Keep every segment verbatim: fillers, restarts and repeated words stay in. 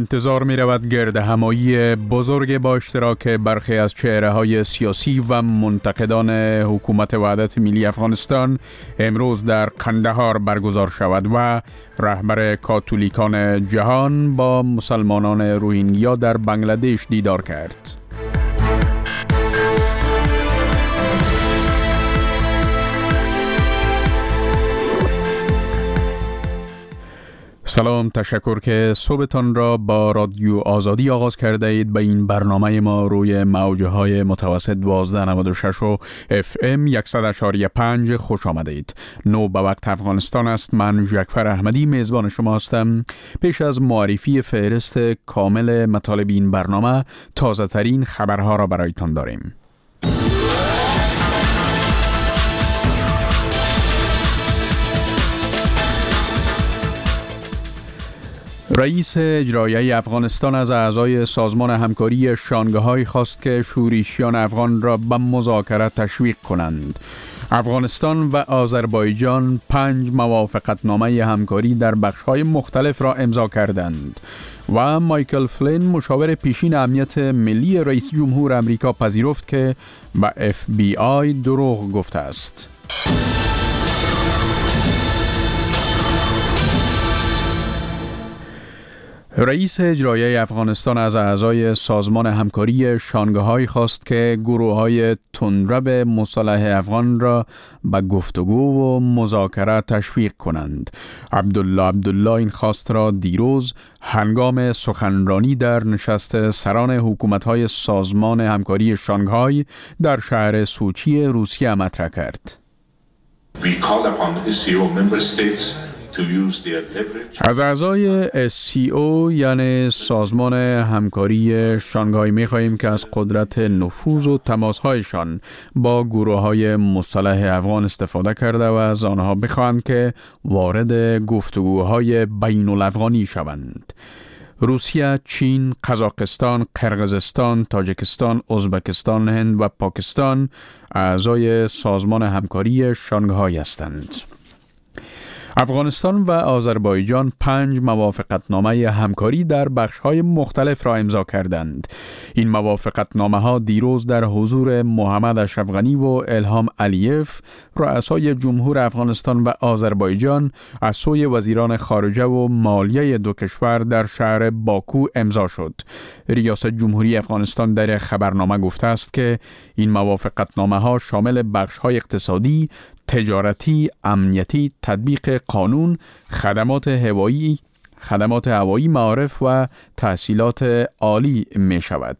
انتظار می رود گرد همایی بزرگ با اشتراک برخی از چهره‌های سیاسی و منتقدان حکومت وحدت ملی افغانستان امروز در قندهار برگزار شود و رهبر کاتولیکان جهان با مسلمانان روهینگیا در بنگلادش دیدار کرد. سلام، تشکر که صبحتان را با رادیو آزادی آغاز کرده اید. به این برنامه ما روی موجه های متوسط دوازده نود و شش و اف ام صد و شش و پنج خوش آمده اید. نو به وقت افغانستان است. من جعفر احمدی میزبان شما هستم. پیش از معرفی فهرست کامل مطالب این برنامه، تازه ترین خبرها را برایتان داریم. رئیس اجرایی افغانستان از اعضای سازمان همکاری شانگهای خواست که شورشیان افغان را به مذاکره تشویق کنند. افغانستان و آذربایجان پنج موافقتنامه همکاری در بخش‌های مختلف را امضا کردند و مایکل فلین، مشاور پیشین امنیت ملی رئیس جمهور آمریکا، پذیرفت که به اف بی آی دروغ گفته است. رئیس اجرایی افغانستان از اعضای سازمان همکاری شانگهای خواست که گروه‌های تندرو مسلح افغان را به گفتگو و مذاکره تشویق کنند. عبدالله عبدالله این خواست را دیروز هنگام سخنرانی در نشست سران حکومت‌های سازمان همکاری شانگهای در شهر سوچی روسیه مطرح کرد. We call upon the S C O member states از اعضای اس سی او یعنی سازمان همکاری شانگهای می خواهیم که از قدرت نفوذ و تماسهایشان با گروه‌های مسلح افغان استفاده کرده و از آنها بخواهند که وارد گفتگوهای بین الافغانی شوند. روسیه، چین، قزاقستان، قرقیزستان، تاجیکستان، ازبکستان، هند و پاکستان اعضای سازمان همکاری شانگهای هستند. افغانستان و آذربایجان پنج موافقتنامه همکاری در بخش‌های مختلف را امضا کردند. این موافقتنامه‌ها دیروز در حضور محمد اشرف غنی و الهام علیف، رؤسای جمهور افغانستان و آذربایجان، از سوی وزیران خارجه و مالیه دو کشور در شهر باکو امضا شد. ریاست جمهوری افغانستان در خبرنامه گفته است که این موافقتنامه‌ها شامل بخش‌های اقتصادی، تجارتی، امنیتی، تطبیق قانون، خدمات هوایی، خدمات هوایی، معارف و تحصیلات عالی می شود.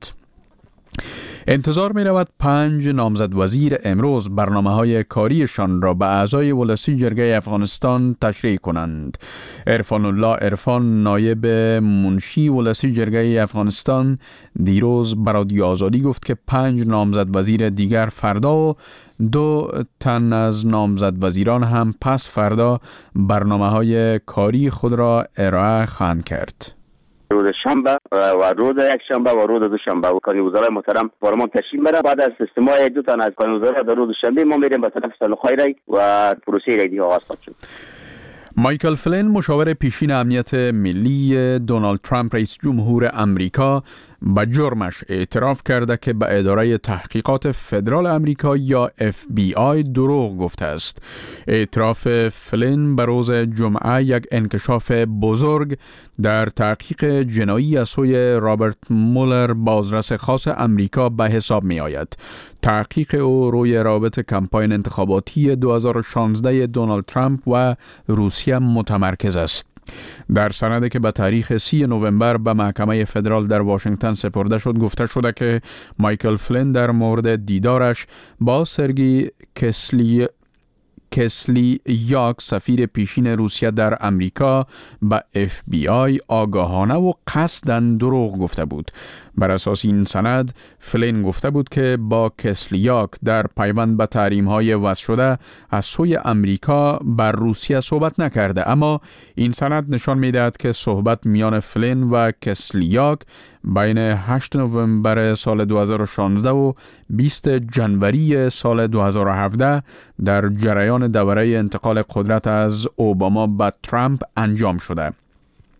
انتظار می رود پنج نامزد وزیر امروز برنامه های کاریشان را به اعضای ولسی جرگه افغانستان تشریح کنند. عرفان الله عرفان، نایب منشی ولسی جرگه افغانستان، دیروز به رادیو آزادی گفت که پنج نامزد وزیر دیگر فردا و دو تن از نامزد وزیران هم پس فردا برنامه های کاری خود را ارائه خواهند کرد. روز شنبه و روز یک شنبه و روز دو شنبه و کانیوزرای محترم پارلمان تشکیل میره. بعد از استماع دو تا از کانیوزرا در روز شنبه ما میریم به طرف صلاح‌های رای و پروسه رای آغاز خواهد شد. مایکل فلین، مشاور پیشین امنیت ملی دونالد ترامپ رئیس جمهور آمریکا، به جرمش اعتراف کرده که به اداره تحقیقات فدرال آمریکا یا اف بی آی دروغ گفته است. اعتراف فلین به روز جمعه یک انکشاف بزرگ در تحقیق جنایی از سوی رابرت مولر، بازرس خاص آمریکا، به حساب می آید. تحقیق او روی رابط کمپاین انتخاباتی دو هزار و شانزده دونالد ترامپ و روسیه متمرکز است. در سندی که به تاریخ سی نوامبر به محکمه فدرال در واشنگتن سپرده شد، گفته شده که مایکل فلین در مورد دیدارش با سرگی کسلی کسلی یاک، سفیر پیشین روسیه در امریکا، به اف بی آی آگاهانه و قصداً دروغ گفته بود. بر اساس این سند، فلین گفته بود که با کسلیاک در پیوند به تحریم‌های وضع شده از سوی امریکا بر روسیه صحبت نکرده، اما این سند نشان می‌دهد که صحبت میان فلین و کسلیاک بین هشت نوامبر سال دو هزار و شانزده و بیست جنوری سال دو هزار و هفده در جریان دوره انتقال قدرت از اوباما به ترامپ انجام شده.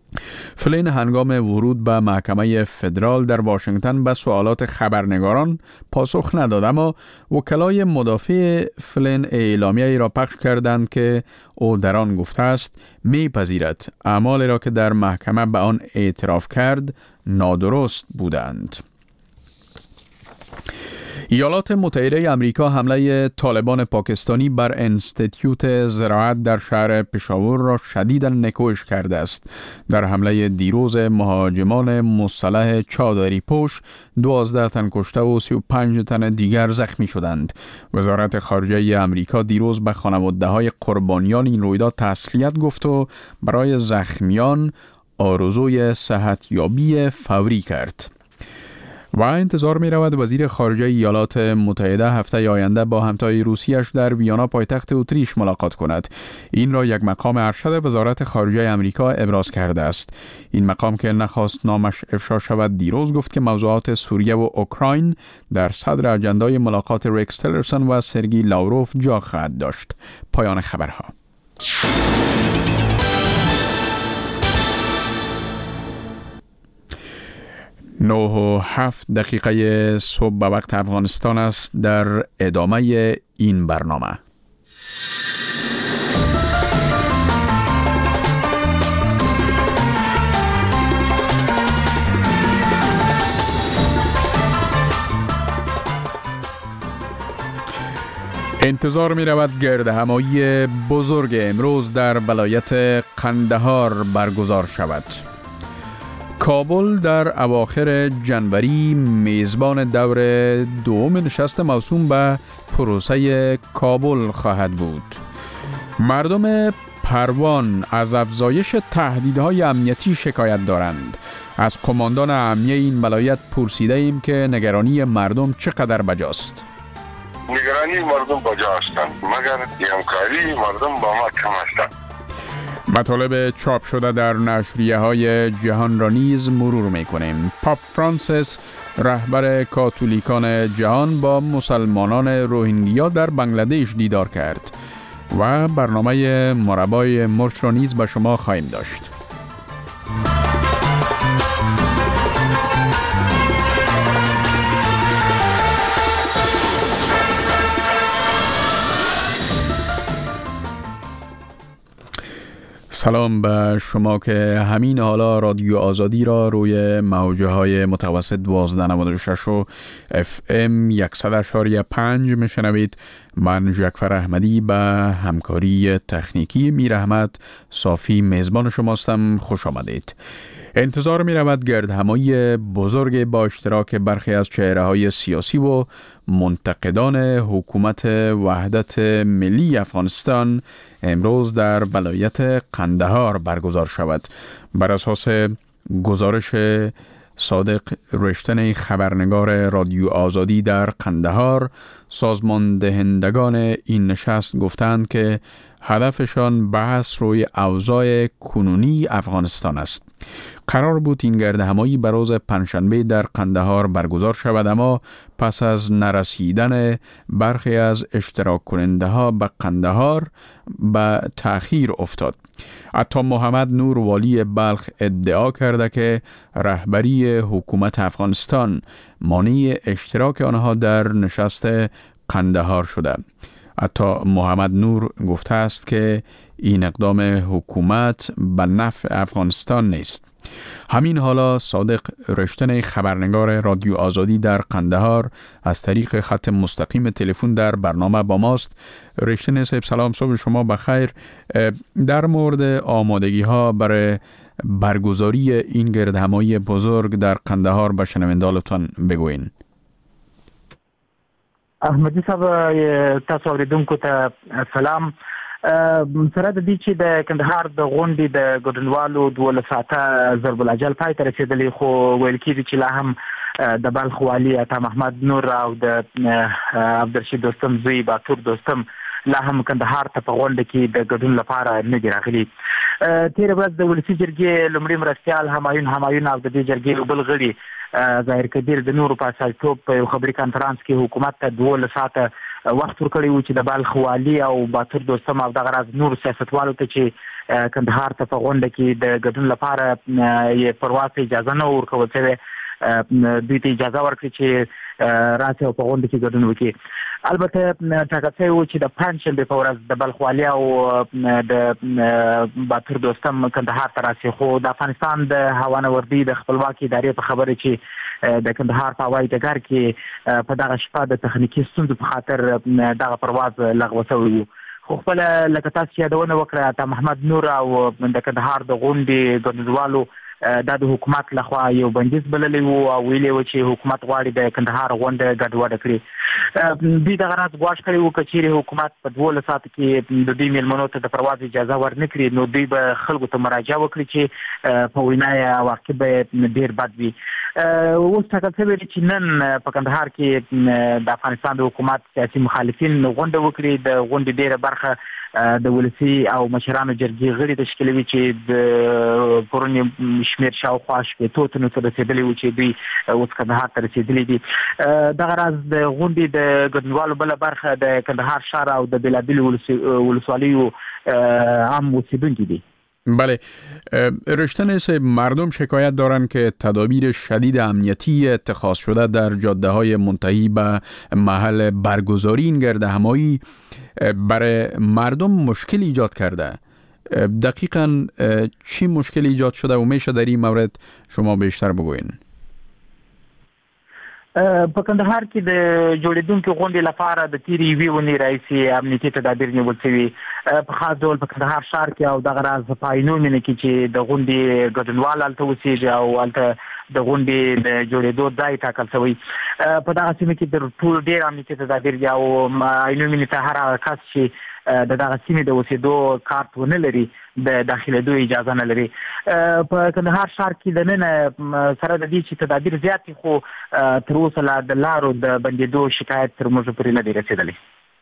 فلین هنگام ورود به محکمه فدرال در واشنگتن به سوالات خبرنگاران پاسخ نداد، اما وکلای مدافع فلین اعلامیه‌ای را پخش کردند که او در آن گفته است می‌پذیرد اعمالی را که در محکمه به آن اعتراف کرد نادرست بودند. ایالات متحده آمریکا حمله طالبان پاکستانی بر انستیتیوت زراعت در شهر پشاور را شدیداً نکوش کرده است. در حمله دیروز مهاجمان مسلح چادری پوش دوازده تن کشته و سی و پنج تن دیگر زخمی شدند. وزارت خارجه آمریکا دیروز به خانواده‌های قربانیان این رویداد تسلیت گفت و برای زخمیان آرزوی صحتیابی فوری کرد. و انتظار می رود وزیر خارجه ایالات متحده هفته آینده با همتای روسیش در ویانا پایتخت اتریش ملاقات کند. این را یک مقام ارشد وزارت خارجه آمریکا ابراز کرده است. این مقام که نخواست نامش افشا شود دیروز گفت که موضوعات سوریه و اوکراین در صدر اجندای ملاقات ریکس تیلرسون و سرگی لاوروف جا خواهد داشت. پایان خبرها. نه و هفت دقیقه صبح به وقت افغانستان است. در ادامه این برنامه انتظار می رود گردهمایی بزرگ امروز در ولایت قندهار برگزار شود. کابل در اواخر جنوری میزبان دور دوم نشست موسوم به پروسه کابل خواهد بود. مردم پروان از افزایش تهدیدهای امنیتی شکایت دارند. از کماندان امنیه این ولایت پرسیده ایم که نگرانی مردم چقدر بجاست. نگرانی مردم بجا هستند، مگر همکاری مردم با ما کم هستند. مطالب چاپ شده در نشریه های جهان را نیز مرور می کنیم. پاپ فرانسیس رهبر کاتولیکان جهان با مسلمانان روهینگیا در بنگلادش دیدار کرد و برنامه مربای مرچ را نیز به شما خواهیم داشت. سلام به شما که همین حالا رادیو آزادی را روی موجه های متوسط دوازده نود و شش و اف ام صد و پنج میشنوید. من جعفر احمدی به همکاری تکنیکی میر احمد صافی میزبان شماستم. خوش آمدید. انتظار می رود گردهمایی بزرگ با اشتراک برخی از چهره های سیاسی و منتقدان حکومت وحدت ملی افغانستان امروز در ولایت قندهار برگزار شود. بر اساس گزارش صادق رشتن خبرنگار رادیو آزادی در قندهار، سازمان دهندگان این نشست گفتند که هدفشان بحث روی اوضاع کنونی افغانستان است. قرار بود این گردهمایی به روز پنجشنبه در قندهار برگزار شود، اما پس از نرسیدن برخی از اشتراک کننده ها به قندهار به تأخیر افتاد. عطا محمد نور والی بلخ ادعا کرده که رهبری حکومت افغانستان مانع اشتراک آنها در نشست قندهار شده. عطا محمد نور گفته است که این اقدام حکومت به نفع افغانستان نیست. همین حالا صادق رشتن خبرنگار رادیو آزادی در قندهار از طریق خط مستقیم تلفن در برنامه با ماست. رشتن صاحب سلام، صبح شما بخیر. در مورد آمادگی ها برای برگزاری این گردهمایی بزرگ در قندهار به شنوندگانتان بگوین. احمدی صاحب، تاسو اوریدونکو ته سلام. سره د دې چې د کندهار د غونډې د ګډونوالو دولس ساعته ضرب الاجل پای ته رسېدلی، خو ویل کېږي چې لا هم د بلخ والي عطا محمد نور او د عبدالرشید دوستم زوی باتور دوستم لا هم کندهار ته په غونډه کې د ګډون لپاره نه دي راغلي. تېره ورځ د ولسي جرګې لومړي مرستیال همایون همایون او د دې جرګې یو بل غړي ظاهر کبیر د نورو په استازیتوب په یو خبري کنفرانس کې حکومت ته دولس ساعته وخت ورکړی و چې د بلخ والي او باتور دوستم او دغه راز نور سیاستوالو ته چې کندهار ته په غونډه کې د ګډون لپاره یې پرواز اجازه نه ورکول شوې، دوی ته اجازه ورکړي چې راشي او په غونډه کې ګډون وکړي. البته ټاکل شوی و چې د پنجشنبې په ورځ د بلخ والي او د باتور دوستم کندهار ته راشي، خو د افغانستان د هوانوردي د خپلواکي ادارې په خبره چې د کندهار په هوایي ډګر کې په دغه شپه د تخنیکي ستونزو په خاطر دغه پرواز لغوه شوی و. خو خپل لکه تاسو یادونه وکړه عطا محمد نور او د کندهار د غونډې ګډونوالو دا د حکومت لخوا یو بندیز بللی وو او ویلي و چې حکومت غواړي د کندهار غونډه ګډوډه کړي. دوی دغه راز ګواښ کړی و که چیرې حکومت په دولس ساعته کې د دوی میلمنو ته د پرواز اجازه ورنه کړي نو دوی به خلکو ته مراجعه وکړي چې په وینا یې عواقب به ډېر بد وي. اوس ټاکل شوی چې نن په کندهار کې د افغانستان د حکومت سیاسي مخالفین غونډه وکړي. د غونډې ډېره برخه د ولسي او مشرانو جرګې غړي تشکیلوي چې د پرونی شمیر شاوخوا شپېتو تنو ته رسېدلي وو چې دوی اوس کندهار ته رسېدلي دي. دغه راز د غونډې د ګډونوالو بله برخه د کندهار ښار او د بېلابېلو ولسوالیو عام اوسېدونکي دي. بله، رشتن صاحب، مردم شکایت دارند که تدابیر شدید امنیتی اتخاذ شده در جاده های منتهی به محل برگزاری این گردهمایی برای مردم مشکل ایجاد کرده. دقیقاً چی مشکل ایجاد شده و میشه در این مورد شما بیشتر بگوین؟ په کندهار کې د جوړیدونکو غونډې لپاره د تیری وی ونی رئیسي امنیتي تدابیر نیول شوي. په خاص ډول په کندهار ښار کې او دغه راز په عینومېنه کې چې د غونډې ګډونوال هلته اوسېږي او هلته د غونډې د جوړېدو ځای ټاکل شوی. په دغه سیمه کې د ټول ډېر امنیتي تدابیر دي او عینومېنې ته هر هغه کس چې د دغه سیمې د اوسېدو کارت ونه لري د داخلېدو اجازه نه لري. په کندهار ښار کې د نن سره د دې چې تدابیر زیات دي خو تر اوسه لا د لارو د بندېدو شکایت تر موږ پورې نه دی رسېدلی.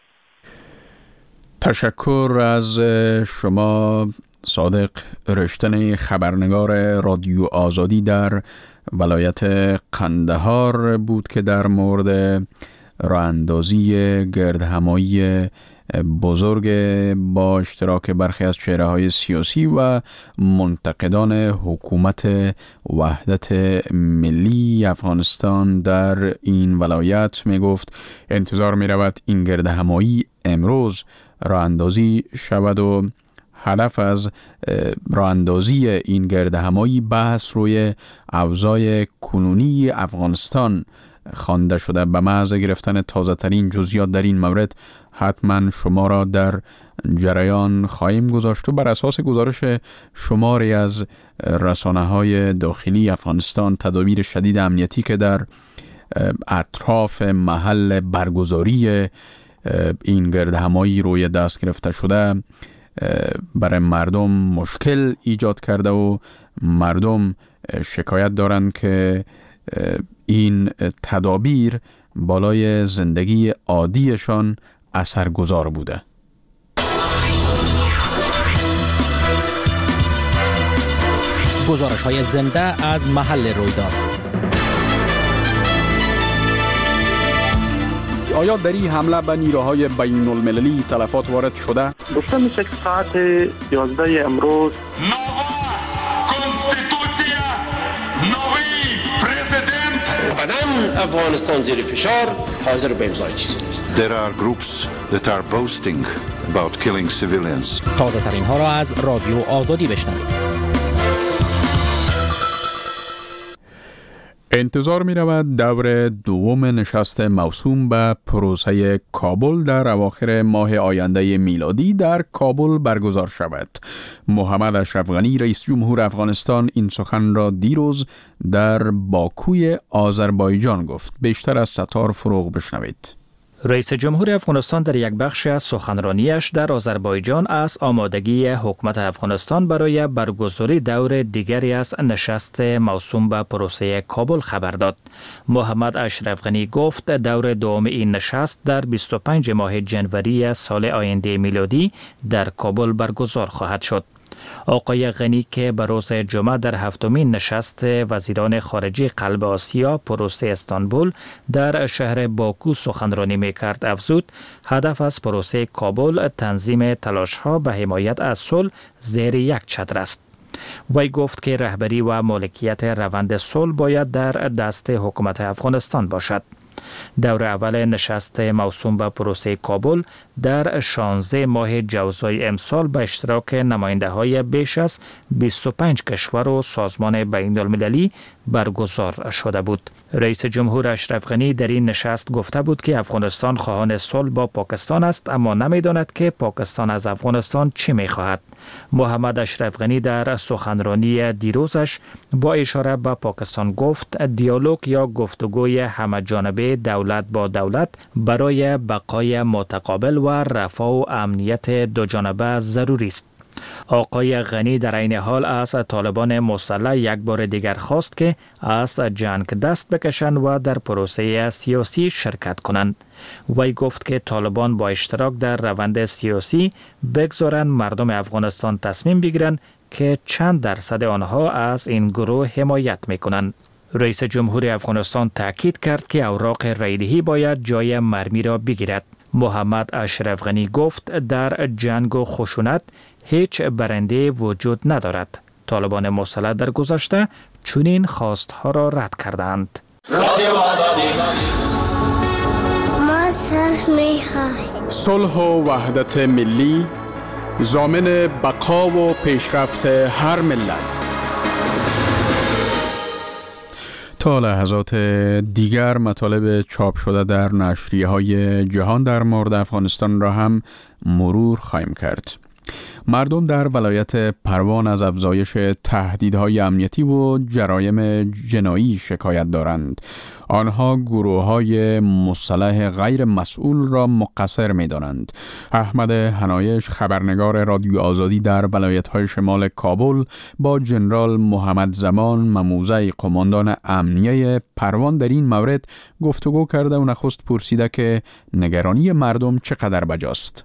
تشکر از شما صادق رشتن، خبرنگار رادیو آزادی در ولایت قندهار بود که در مورد راه اندازی گردهمایی بزرگ با اشتراک برخی از چهره‌های سیاسی و منتقدان حکومت وحدت ملی افغانستان در این ولایت می گفت انتظار می رود این گردهمایی امروز راه اندازی شود و هدف از راه اندازی این گردهمایی بحث روی اوضاع کنونی افغانستان خوانده شده. به محض گرفتن تازه ترین جزئیات در این مورد حتما شما را در جریان خواهیم گذاشت و بر اساس گزارش شماری از رسانه‌های داخلی افغانستان تدابیر شدید امنیتی که در اطراف محل برگزاری این گردهمایی روی دست گرفته شده برای مردم مشکل ایجاد کرده و مردم شکایت دارند که این تدابیر بالای زندگی عادیشان اثرگذار بوده. گزارش‌های زنده از محل رویداد. آیا در این حمله به نیروهای بین المللی تلفات وارد شده؟ گفته میشه که ساعت یازده امروز بدن افغانستان زیر فشار حاضر به امضای چیزی نیست. There are groups that are boasting about killing civilians. تازه ترین ها را از رادیو آزادی بشنوید. انتظار می رود دور دوم نشست موسوم به پروسه کابل در اواخر ماه آینده میلادی در کابل برگزار شود. محمد اشرف غنی رئیس جمهور افغانستان این سخن را دیروز در باکوی آذربایجان گفت. بیشتر از ستار فروغ بشنوید. رئیس جمهور افغانستان در یک بخش از سخنرانیش در آذربایجان از آمادگی حکومت افغانستان برای برگزاری دور دیگری از نشست موسوم به پروسه کابل خبر داد. محمد اشرف غنی گفت دور دوم این نشست در بیست و پنج ماه ژانویه سال آینده میلادی در کابل برگزار خواهد شد. آقای غنی که به روز جمعه در هفتمین نشست وزیران خارجه قلب آسیا پروسه استانبول در شهر باکو سخنرانی میکرد افزود هدف از پروسه کابل تنظیم تلاش‌ها به حمایت از صلح زیر یک چتر است. وی گفت که رهبری و مالکیت روند صلح باید در دست حکومت افغانستان باشد. دور اول نشست موسوم به پروسه کابل در شانزده ماه جوزای امسال به اشتراک نماینده های بیش از بیست و پنج کشور و سازمان بین المللی برگزار شده بود. رئیس جمهور اشرف غنی در این نشست گفته بود که افغانستان خواهان صلح با پاکستان است، اما نمی‌داند که پاکستان از افغانستان چی می‌خواهد. محمد اشرف غنی در سخنرانی دیروزش با اشاره به پاکستان گفت دیالوگ یا گفتگوی همه جانبه دولت با دولت برای بقای متقابل و رفاه و امنیت دو جانبه ضروری است. آقای غنی در این حال از طالبان مسلح یک بار دیگر خواست که از جنگ دست بکشند و در پروسه سیاسی شرکت کنند. وی گفت که طالبان با اشتراک در روند سیاسی بگذارند مردم افغانستان تصمیم بگیرند که چند درصد آنها از این گروه حمایت میکنند. رئیس جمهور افغانستان تاکید کرد که اوراق رایدهی باید جای مرمی را بگیرد. محمد اشرف غنی گفت در جنگ و خشونت هیچ برنده وجود ندارد. طالبان مسلح در گذشته چنین خواستها را رد کردند. ما صلح می‌خواهیم. صلح و وحدت ملی ضامن بقا و پیشرفت هر ملت. تا لحظات دیگر مطالب چاپ شده در نشریه‌های جهان در مورد افغانستان را هم مرور خواهیم کرد. مردم در ولایت پروان از افزایش تهدیدهای امنیتی و جرایم جنایی شکایت دارند. آنها گروه‌های مسلح غیر مسئول را مقصر می‌دانند. احمد حنایش خبرنگار رادیو آزادی در ولایت‌های شمال کابل با جنرال محمد زمان مموزه قماندان امنیه پروان در این مورد گفتگو کرده و نخست پرسیده که نگرانی مردم چقدر بجاست.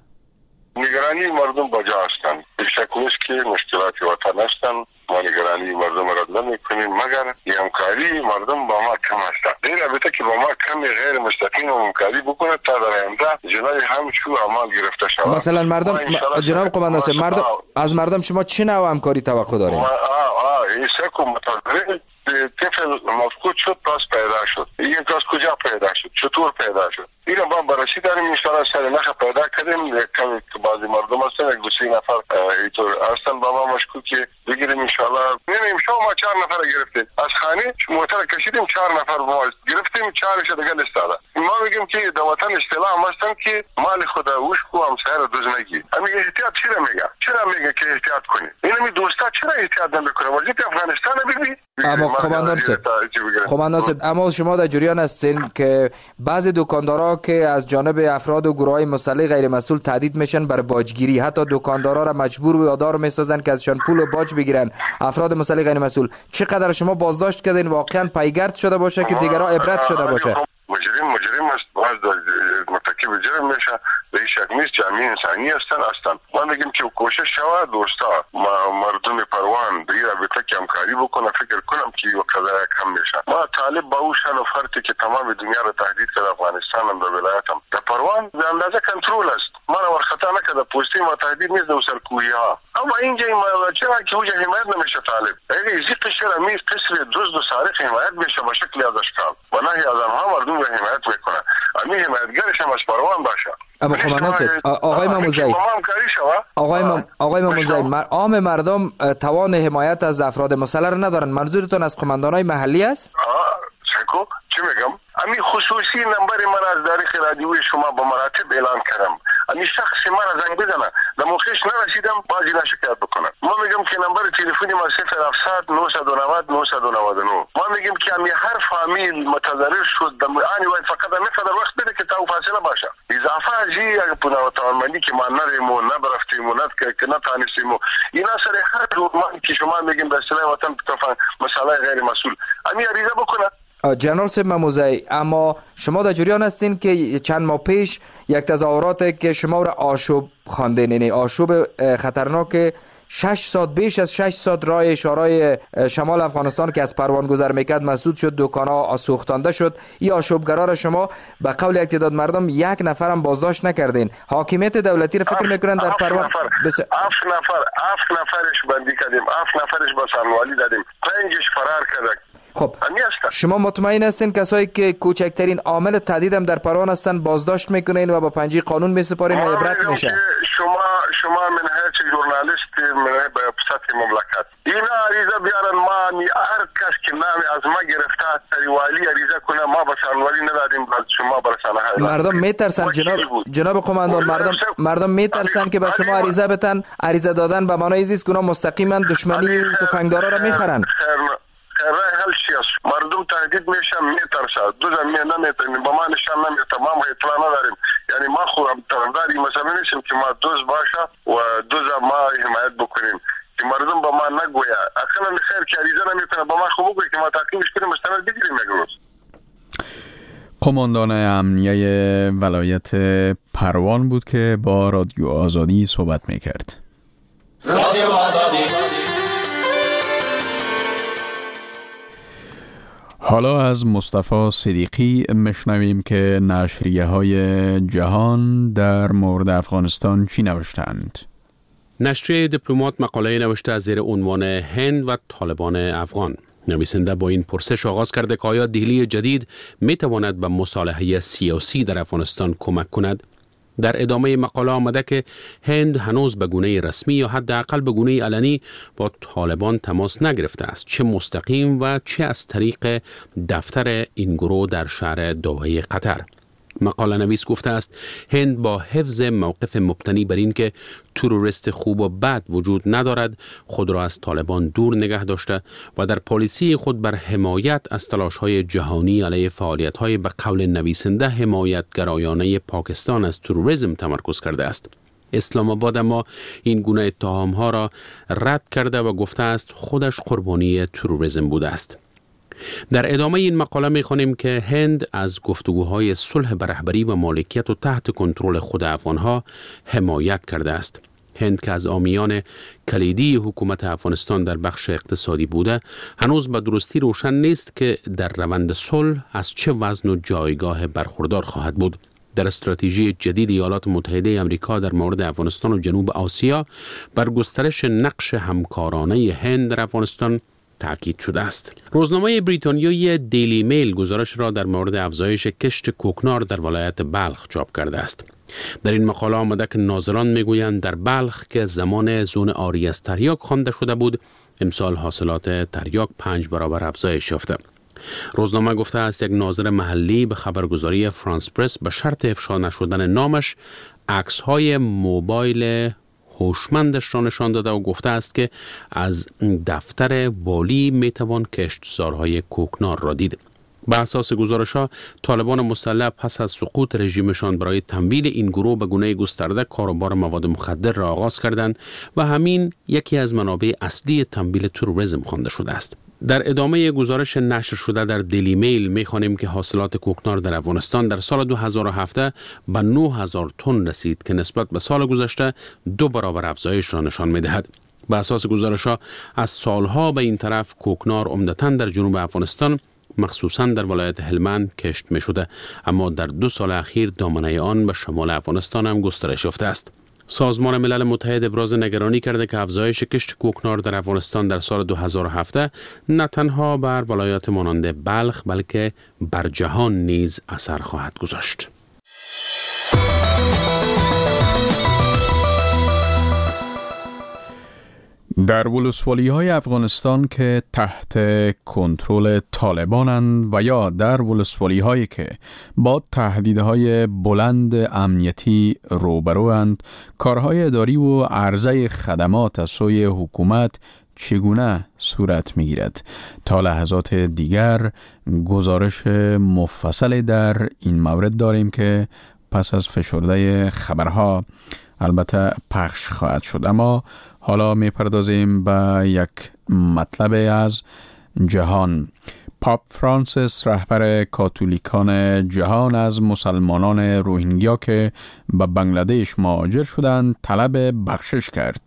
نگرانی مردم بجا هستند. شک نیست که مشکلات وطن هستند. ما نگرانی مردم را نمی کنیم مگر همکاری مردم با ما کم هستند. این البته که با ما کم غیر مستقیم و همکاری بکنه تا در آینده جنای همچو اعمال گرفته شود. مثلا مردم جناب قماندان مردم از مردم شما چه نوع همکاری توقع دارید؟ آه آه این سکو متضرر طفل مفقود شد پس پیدا شد. این پس کجا پیدا شد؟ چطور پیدا شد؟ این ما بررسی داریم ان شاء الله سر نخ پیدا کردیم. کمی که بعضی مردم هستن یک دو سه نفر اینطور هستن با ما مشکوکی بگیریم ان شاء الله. نمیم شما ما چهار نفر گرفتیم از خانه موتر کشیدیم چهار نفر ما گرفتیم چهارش دیگه استاده. ما میگیم که در وطن اصطلاح هستن که مال خدا وشکو هم سر دوز نگی. همین احتیاط چرا میگه؟ چرا میگه که احتیاط کنی؟ این می دوستا چرا احتیاط نمیکنه؟ ولی افغانستان ببین. اما قماندان صاحب قماندان صاحب اما شما در جریان هستین که بعضی دکاندارا که از جانب افراد و گروهای مسلح غیر مسئول تهدید میشن بر باجگیری، حتی دکاندارا را مجبور و وادار میسازن که ازشان پول و باج بگیرن. افراد مسلح غیر مسئول چقدر شما بازداشت کردین واقعا پیگرد شده باشه که دیگرها عبرت شده باشه؟ مجرم مجرم است باز مرتکب جرم میشه. به شک نیست جامعه انسانی هستن هستن. ما میگیم که کوشش شود دوستا مردم پروان دیگه رابطه که همکاری بکنه. فکر کنم که قضایا کم میشه. ما طالب با اون شان و فرتی که تمام دنیا را تهدید کرده افغانستان هم به ولایتم در پروان به اندازه کنترل است. ما را ورخطا نکرده پوستی ما تهدید نیست در سرکویی ها. اما اینجا این چرا که اوجه حمایت نمیشه طالب؟ اگه ازی قشر امیز قصر دزد و سارق حمایت میشه به شکل از اشکال و نهی از آنها مردم را حمایت میکنه. امی حمایتگرش هم از پروان باشه. اما خمانات آقای مموزی آقای مم آقای مموزی عام مردم توان حمایت از افراد مسلح را ندارن. منظورتون از قماندانای محلی است؟ آه سکو چی میگم؟ امی خصوصی نمبر من از داخل رادیوی شما به مراتب اعلان کردم. امی شخص من زنگ بزنه در موقعش نرسیدم بازی نشکایت بکنه. ما میگم که نمبر تلفنی ما صفر هفتصد نهصد و نود نهصد و نود و نه. ما میگم که امی هر فامیل متضرر شد در آنی وقت فقط نقدر وقت بده که تا فاصله باشه. اضافه ازی اگه پنا توانمندی که ما نریمو نبرفتیم و که نتانستیم اینا سر هر دورمان که شما میگیم به اصطلاح وطن بتفن مسئله غیر مسئول امی عریضه بکنه. جنرال صاحب مموزی اما شما در جریان هستین که چند ماه پیش یک تظاهرات که شما را آشوب خواندین، یعنی آشوب خطرناک شش ساعت بیش از شش ساعت راه اشارای شمال افغانستان که از پروان گذر میکرد مسدود شد، دکان‌ها سوختانده شد. این آشوبگرا را شما به قول یک تعداد مردم یک نفرم بازداشت نکردین. حاکمیت دولتی را فکر میکنن در پروان بس هفت نفر هفت نفرش بندی کردیم، هفت نفرش با سنوالی دادیم، پنجش فرار کردن. خب شما مطمئن هستین کسایی که کوچکترین عامل تهدید هم در پروان هستن بازداشت میکنین و با پنجه قانون میسپارین و عبرت میشه؟ شما شما من هیچ ژورنالیست من به سطح مملکت اینا عریضه بیارن، ما هر کس که نام از ما گرفته سریوالی عریضه کنه، ما به سنوالی ندادیم، بعد شما برسانه های مردم میترسن. جناب جناب قماندان، مردم مردم میترسن که به شما عریضه بتن. عریضه دادن به معنای زیست گناه مستقیما دشمنی تفنگدارا را میخرن. رای حل چی است؟ مردم تهدید میشن، میترسن، دو زمین نمیتونیم، با ما نشان نمیتونیم، تمام اطلاع نداریم. یعنی ما خودم طرفداری مثلا نیستیم که ما دوز باشه و دوز ما حمایت بکنیم که مردم با ما نگویا اصلا خیر که عریضه نمیتونه با ما خوب بگوید که ما تعقیبش کنیم مستند بگیریم. مگروز قماندان امنیه ولایت پروان بود که با رادیو آزادی صحبت میکرد. رادیو آزادی. حالا از مصطفی صدیقی مشنویم که نشریه های جهان در مورد افغانستان چی نوشتند. نشریه دیپلمات مقاله نوشته از زیر عنوان هند و طالبان افغان. نویسنده با این پرسش آغاز کرده که آیا دهلی جدید می تواند به مصالحه سیاسی در افغانستان کمک کند؟ در ادامه مقاله آمده که هند هنوز به گونه رسمی یا حداقل به گونه علنی با طالبان تماس نگرفته است، چه مستقیم و چه از طریق دفتر این گروه در شهر دوحه قطر. مقاله نویس گفته است هند با حفظ موقف مبتنی بر این که تروریست خوب و بد وجود ندارد خود را از طالبان دور نگه داشته و در پالیسی خود بر حمایت از تلاش‌های جهانی علیه فعالیت‌های به قول نویسنده حمایتگرایانه پاکستان از تروریسم تمرکز کرده است. اسلام آباد اما این گونه اتهام‌ها را رد کرده و گفته است خودش قربانی تروریسم بوده است. در ادامه این مقاله می‌خوانیم که هند از گفتگوهای صلح به رهبری و مالکیت و تحت کنترل خود افغانها حمایت کرده است. هند که از عامیان کلیدی حکومت افغانستان در بخش اقتصادی بوده، هنوز به درستی روشن نیست که در روند صلح از چه وزن و جایگاه برخوردار خواهد بود. در استراتژی جدید ایالات متحده آمریکا در مورد افغانستان و جنوب آسیا بر گسترش نقش همکارانه هند در افغانستان تأکید شده است. روزنامه بریتانیایی دیلی میل گزارش را در مورد افزایش کشت کوکنار در ولایت بلخ چاپ کرده است. در این مقاله آمده که ناظران میگویند در بلخ که زمان زون آری از تریاک خوانده شده بود، امسال حاصلات تریاک پنج برابر افزایش یافته. روزنامه گفته است یک ناظر محلی به خبرگزاری فرانس پرس به شرط افشا نشدن نامش عکس‌های موبایل هوشمندش را نشان داده و گفته است که از دفتر والی میتوان کشتزارهای کوکنار را دید. به اساس گزارش‌ها طالبان مسلح پس از سقوط رژیمشان برای تمویل این گروه به گونه گسترده کاروبار مواد مخدر را آغاز کردند و همین یکی از منابع اصلی تمویل تروریسم خوانده شده است. در ادامه گزارش نشر شده در دیلی میل می‌خوانیم که حاصلات کوکنار در افغانستان در سال دو هزار و هفت به نه هزار تن رسید که نسبت به سال گذشته دو برابر افزایش را نشان می‌دهد. به اساس گزارش‌ها از سالها به این طرف کوکنار عمدتاً در جنوب افغانستان مخصوصاً در ولایت هلمند کشت می‌شده، اما در دو سال اخیر دامنه آن به شمال افغانستان هم گسترش یافته است. سازمان ملل متحد ابراز نگرانی کرده که افزایش کشت کوکنار در افغانستان در سال دو هزار و هفت نه تنها بر ولایات مانند بلخ بلکه بر جهان نیز اثر خواهد گذاشت. در ولسوالی های افغانستان که تحت کنترل طالبانند و یا در ولسوالی هایی که با تهدیدهای بلند امنیتی روبروند، کارهای اداری و عرضه خدمات از سوی حکومت چگونه صورت می گیرد؟ تا لحظات دیگر گزارش مفصل در این مورد داریم که پس از فشرده خبرها البته پخش خواهد شد. اما حالا می پردازیم به یک مطلب از جهان. پاپ فرانسیس رهبر کاتولیکان جهان از مسلمانان روهینگیا که به بنگلادش مهاجر شدند طلب بخشش کرد.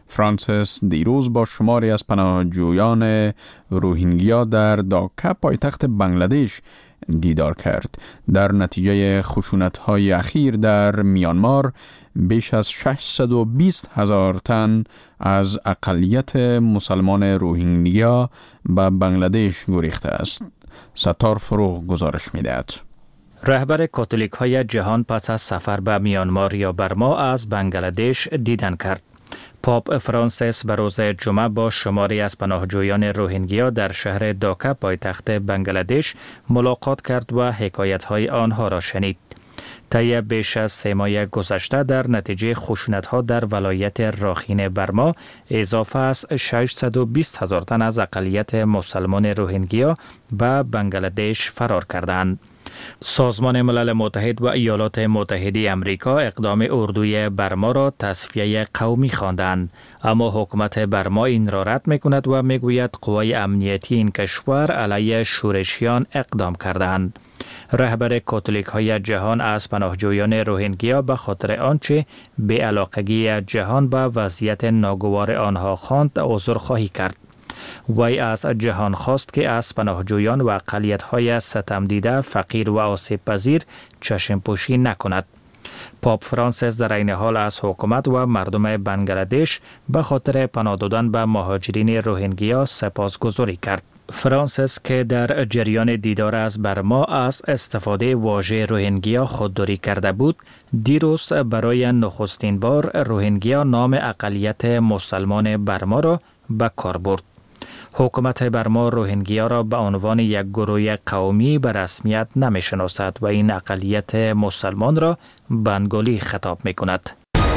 فرانسیس دیروز با شماری از پناهجویان روهینگیا در داکا پایتخت بنگلادش دیدار کرد. در نتیجه خشونت‌های اخیر در میانمار بیش از ششصد و بیست هزار تن از اقلیت مسلمان روهینگیا به بنگلادش گریخته است. ستار فروغ گزارش می‌دهد. رهبر کاتولیک های جهان پس از سفر به میانمار یا برما از بنگلادش دیدن کرد. پاپ فرانسیس به روز جمعه با شماری از پناهجویان روهینگیا در شهر داکا پایتخت بنگلادش ملاقات کرد و حکایت‌های آنها را شنید. طی بیش از سه ماه گذشته در نتیجه خشونت‌ها در ولایت راخین برما اضافه از ششصد و بیست هزار تن از اقلیت مسلمان روهینگیا به بنگلادش فرار کردند. سازمان ملل متحد و ایالات متحده امریکا اقدام اردوی برما را تصفیه قومی خواندند، اما حکومت برما این را رد می‌کند و می‌گوید قوای امنیتی این کشور علیه شورشیان اقدام کردند. رهبر کاتولیک های جهان از پناهجویان روهینگیا به خاطر آنچه بی‌علاقگی جهان به وضعیت ناگوار آنها خواند عذرخواهی کرد. وی از جهان خواست که از پناهجویان و اقلیت‌های ستم دیده، فقیر و آسیب پذیر چشم پوشی نکند. پاپ فرانسیس در این حال از حکومت و مردم بنگلادش به خاطر پناه دادن به مهاجرین روهینگیا سپاسگزاری کرد. فرانسیس که در جریان دیدار از برما از استفاده واژه روهینگیا خودداری کرده بود، دیروز برای نخستین بار روهینگیا نام اقلیت مسلمان برما را به کار برد. حکومت برما روهینگیا را به عنوان یک گروه قومی به رسمیت نمی شناسد و این اقلیت مسلمان را بنگالی خطاب می کند.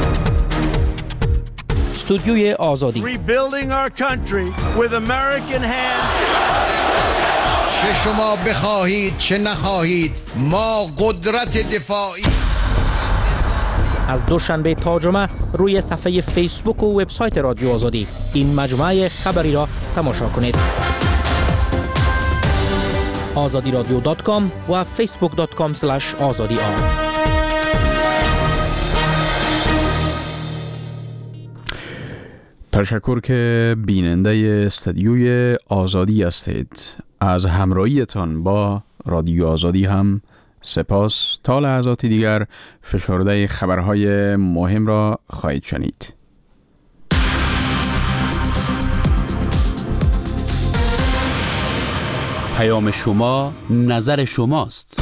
استودیوی آزادی چه شما بخواهید چه نخواهید، ما قدرت دفاعی. از دوشنبه تا جمعه روی صفحه فیسبوک و وبسایت رادیو آزادی این مجموعه خبری را تماشا کنید. آزادی رادیو دات کام و فیسبوک دات کام اسلش آزادی آر. تشکر که بیننده استودیوی آزادی هستید. از همراهیتان با رادیو آزادی هم سپاس. تا لحظات دیگر فشرده خبرهای مهم را خواهید شنید. پیام شما نظر شماست.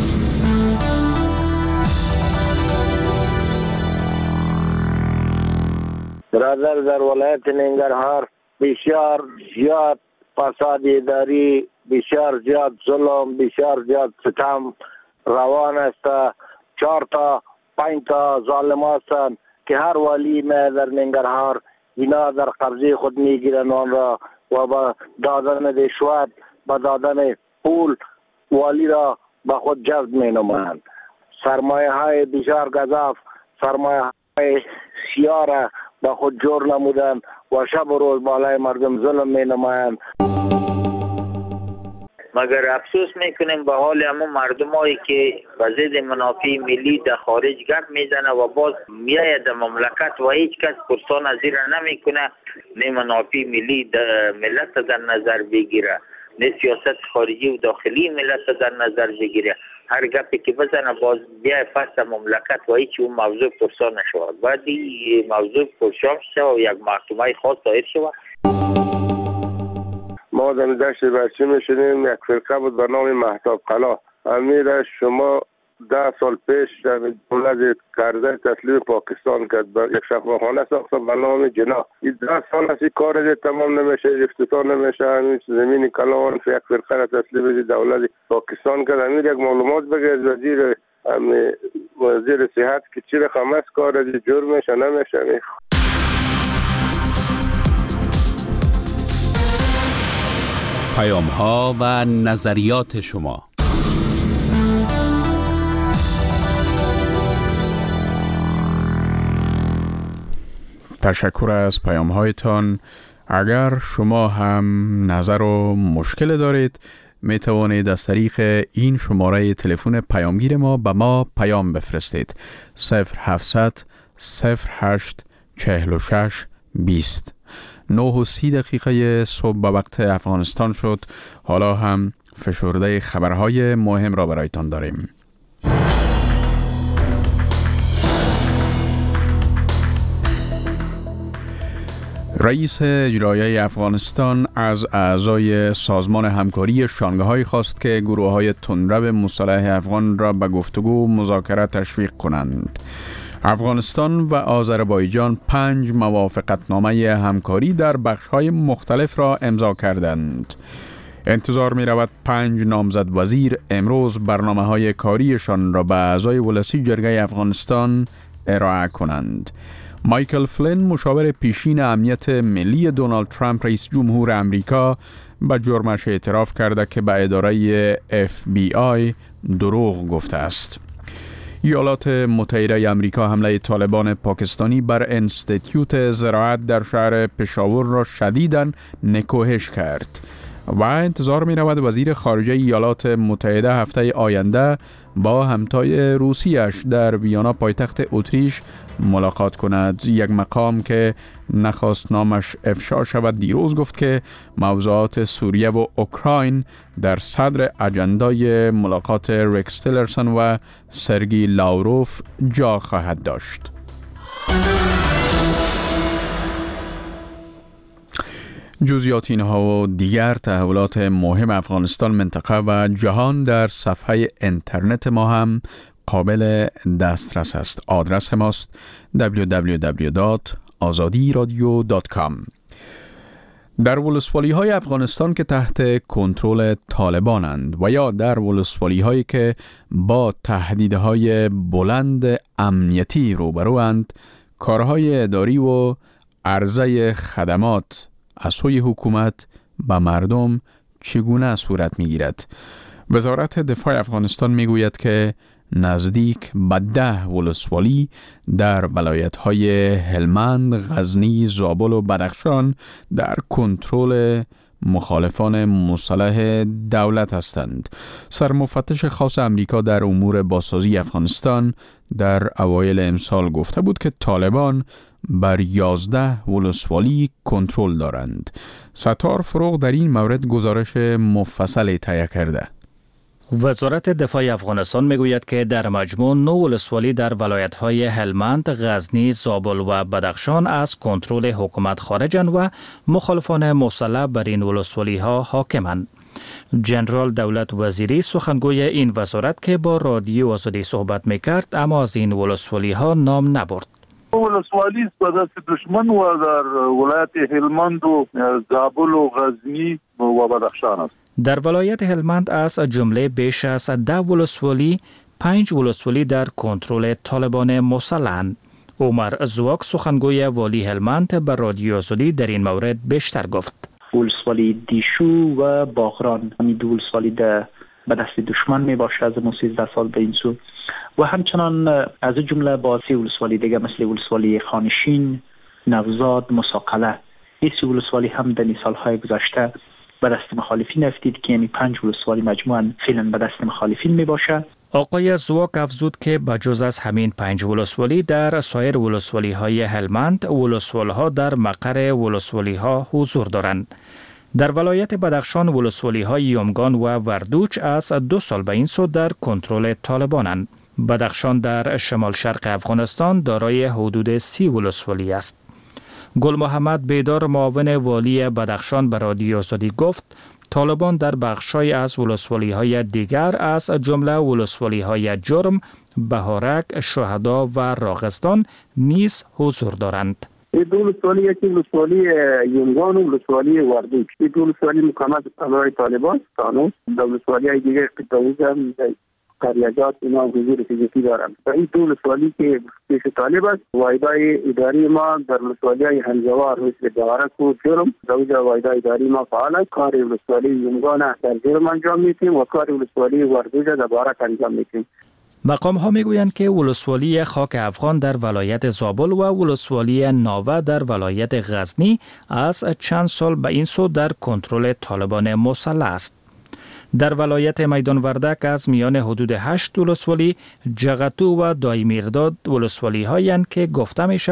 برادر در ولایت ننگرهار بسیار زیاد فساد اداری، بسیار زیاد ظلم، بسیار زیاد ستم روان است. چهار تا پنج تا ظالم هستند که هر ولی ما در ننگرهار اینا در قبضه خود میگیرن آن را و با دادن رشوت، با دادن پول والی را به خود جذب می نمایند. سرمایه های بسیار گزاف، سرمایه های سیاه با خود جور نمودن و شب و روز بالای مردم ظلم می نمایند. مگر افسوس میکنیم به حال همون مردم هایی که به ضد منافع ملی در خارج گپ میزنه و باز میاید در مملکت و هیچ کس پرسان از این نمیکنه، نه منافع ملی در ملت در نظر بگیره، نه سیاست خارجی و داخلی ملت در نظر بگیره. هر گپی که بزنه باز بیای پس مملکت و هیچ اون موضوع پرسان نشود. بعد این موضوع پرسان شد و یک محکمه خاص دایر شد. ما در دشت برچی میشنیم یک فرقه بود به نام مهتاب قلا. امیر شما ده سال پیش در دولت کرده تسلیم پاکستان کرد، یک شفاخانه ساخته به نام جنا. این ده سال از این کار تمام نمیشه، افتتاح نمیشه. همین زمین کلان یک فرقه را تسلیم دولت پاکستان کرد. امیر یک معلومات بگه از وزیر وزیر صحت که چی رقم است کار از جور میشه نمیشه. پیام ها و نظریات شما. تشکر از پیام هایتان. اگر شما هم نظر و مشکل دارید می توانید از طریق این شماره تلفن پیامگیر ما به ما پیام بفرستید. صفر هفتصد صفر هشت چهل و شش بیست. نه و سی دقیقه صبح به وقت افغانستان شد. حالا هم فشرده خبرهای مهم را برایتان داریم. رئیس اجرایی افغانستان از اعضای سازمان همکاری شانگهای خواست که گروه‌های تندرو مسلح افغان را به گفتگو و مذاکره تشویق کنند. افغانستان و آذربایجان پنج موافقتنامه همکاری در بخش‌های مختلف را امضا کردند. انتظار می رود پنج نامزد وزیر امروز برنامه‌های کاریشان را به اعضای ولسی جرگه افغانستان ارائه کنند. مایکل فلین مشاور پیشین امنیت ملی دونالد ترامپ رئیس جمهور امریکا به جرمش اعتراف کرده که به اداره اف بی آی دروغ گفته است. ایالات متحده امریکا حمله طالبان پاکستانی بر انستیتیوت زراعت در شهر پشاور را شدیداً نکوهش کرد و انتظار می رود وزیر خارجه ایالات متحده هفته آینده با همتای روسیش در ویانا پایتخت اتریش ملاقات کند. یک مقام که نخواست نامش افشا شود دیروز گفت که موضوعات سوریه و اوکراین در صدر اجندای ملاقات ریکس تیلرسون و سرگی لاوروف جا خواهد داشت. جزئیات اینها و دیگر تحولات مهم افغانستان، منطقه و جهان در صفحه اینترنت ما هم قابل دسترس است. آدرس ماست دبلیو دبلیو دبلیو دات آزادی رادیو دات کام. در ولسوالی های افغانستان که تحت کنترل طالبانند و یا در ولسوالی هایی که با تهدیدهای بلند امنیتی روبروند، کارهای اداری و عرضه خدمات از سوی حکومت به مردم چگونه صورت می گیرد؟ وزارت دفاع افغانستان می گوید که نزدیک به ده ولسوالی در ولایت‌های هلمند، غزنی، زابل و بدخشان در کنترل مخالفان مسلح دولت هستند. سرمفتش خاص امریکا در امور بازسازی افغانستان در اوایل امسال گفته بود که طالبان بر یازده ولسوالی کنترل دارند. ستار فروغ در این مورد گزارش مفصل تهیه کرده. وزارت دفاع افغانستان میگوید که در مجموع نه ولسوالی در ولایت‌های هلمند، غزنی، زابل و بدخشان از کنترل حکومت خارجند و مخالفان مسلح بر این ولسوالی‌ها حاکمند. جنرال دولت وزیری سخنگوی این وزارت که با رادیو آزادی صحبت میکرد اما از این ولسوالی‌ها نام نبرد. ولسوالی است به دست دشمن و در ولایت هلمند و زابل و غزنی و بدخشان است. در ولایت هلمند از جمله بیش از ده ولسوالی، پنج ولسوالی در کنترل طالبان مسلحند. عمر زواک سخنگوی والی هلمند به رادیو آزادی در این مورد بیشتر گفت. ولسوالی دیشو و باغران، همین دو ولسوالی به دست دشمن می باشه از سیزده سال به این سو و همچنان از جمله با سی ولسوالی دیگه مثل ولسوالی خانشین، نوزاد، مساقله. این سی ولسوالی هم در سالهای گذشته به دست مخالفین افتید که یعنی پنج ولسوالی مجموعاً فعلا به دست مخالفین می باشه. آقای زواک افزود که بجز از همین پنج ولسوالی در سایر ولسوالی های هلمند، ولسوالی ها در مقر ولسوالی ها حضور دارند. در ولایت بدخشان ولسوالی های یمگان و وردوچ از دو سال به این سو در کنترل طالبانند. بدخشان در شمال شرق افغانستان دارای حدود سی ولسوالی است. گل محمد بیدار معاون والی بدخشان به رادیو آزادی گفت طالبان در بخشای از ولسوالی های دیگر از جمله ولسوالی های جرم، بهارک، شهدا و راغستان نیز حضور دارند. این دو ولسوالی یکی ولسوالی یمگان و ولسوالی وردوچ، این دو ولسوالی مکمل امرای طالبان قانون، دو ولسوالی های دیگر قطعوز هم قریجات اینا حضور فیزیکی دارند. و این دو ولسوالی که پیش طالب است، واحدهای اداری ما در ولسوالی های هنجوار مثل بهارک و جرم، دوجا واحدهای اداری ما فعال است. کار ولسوالی یمگان در جرم انجام میتیم و کار ولسوالی وردوچ در بهارک انجام میتیم. مقام ها میگویند که ولسوالی خاک افغان در ولایت زابل و ولسوالی ناوه در ولایت غزنی از چند سال به این سو در کنترل طالبان مسلح است. در ولایت میدان وردک از میان حدود هشت ولسوالی، جغتو و دایمیرداد ولسوالی هایند که گفته می شود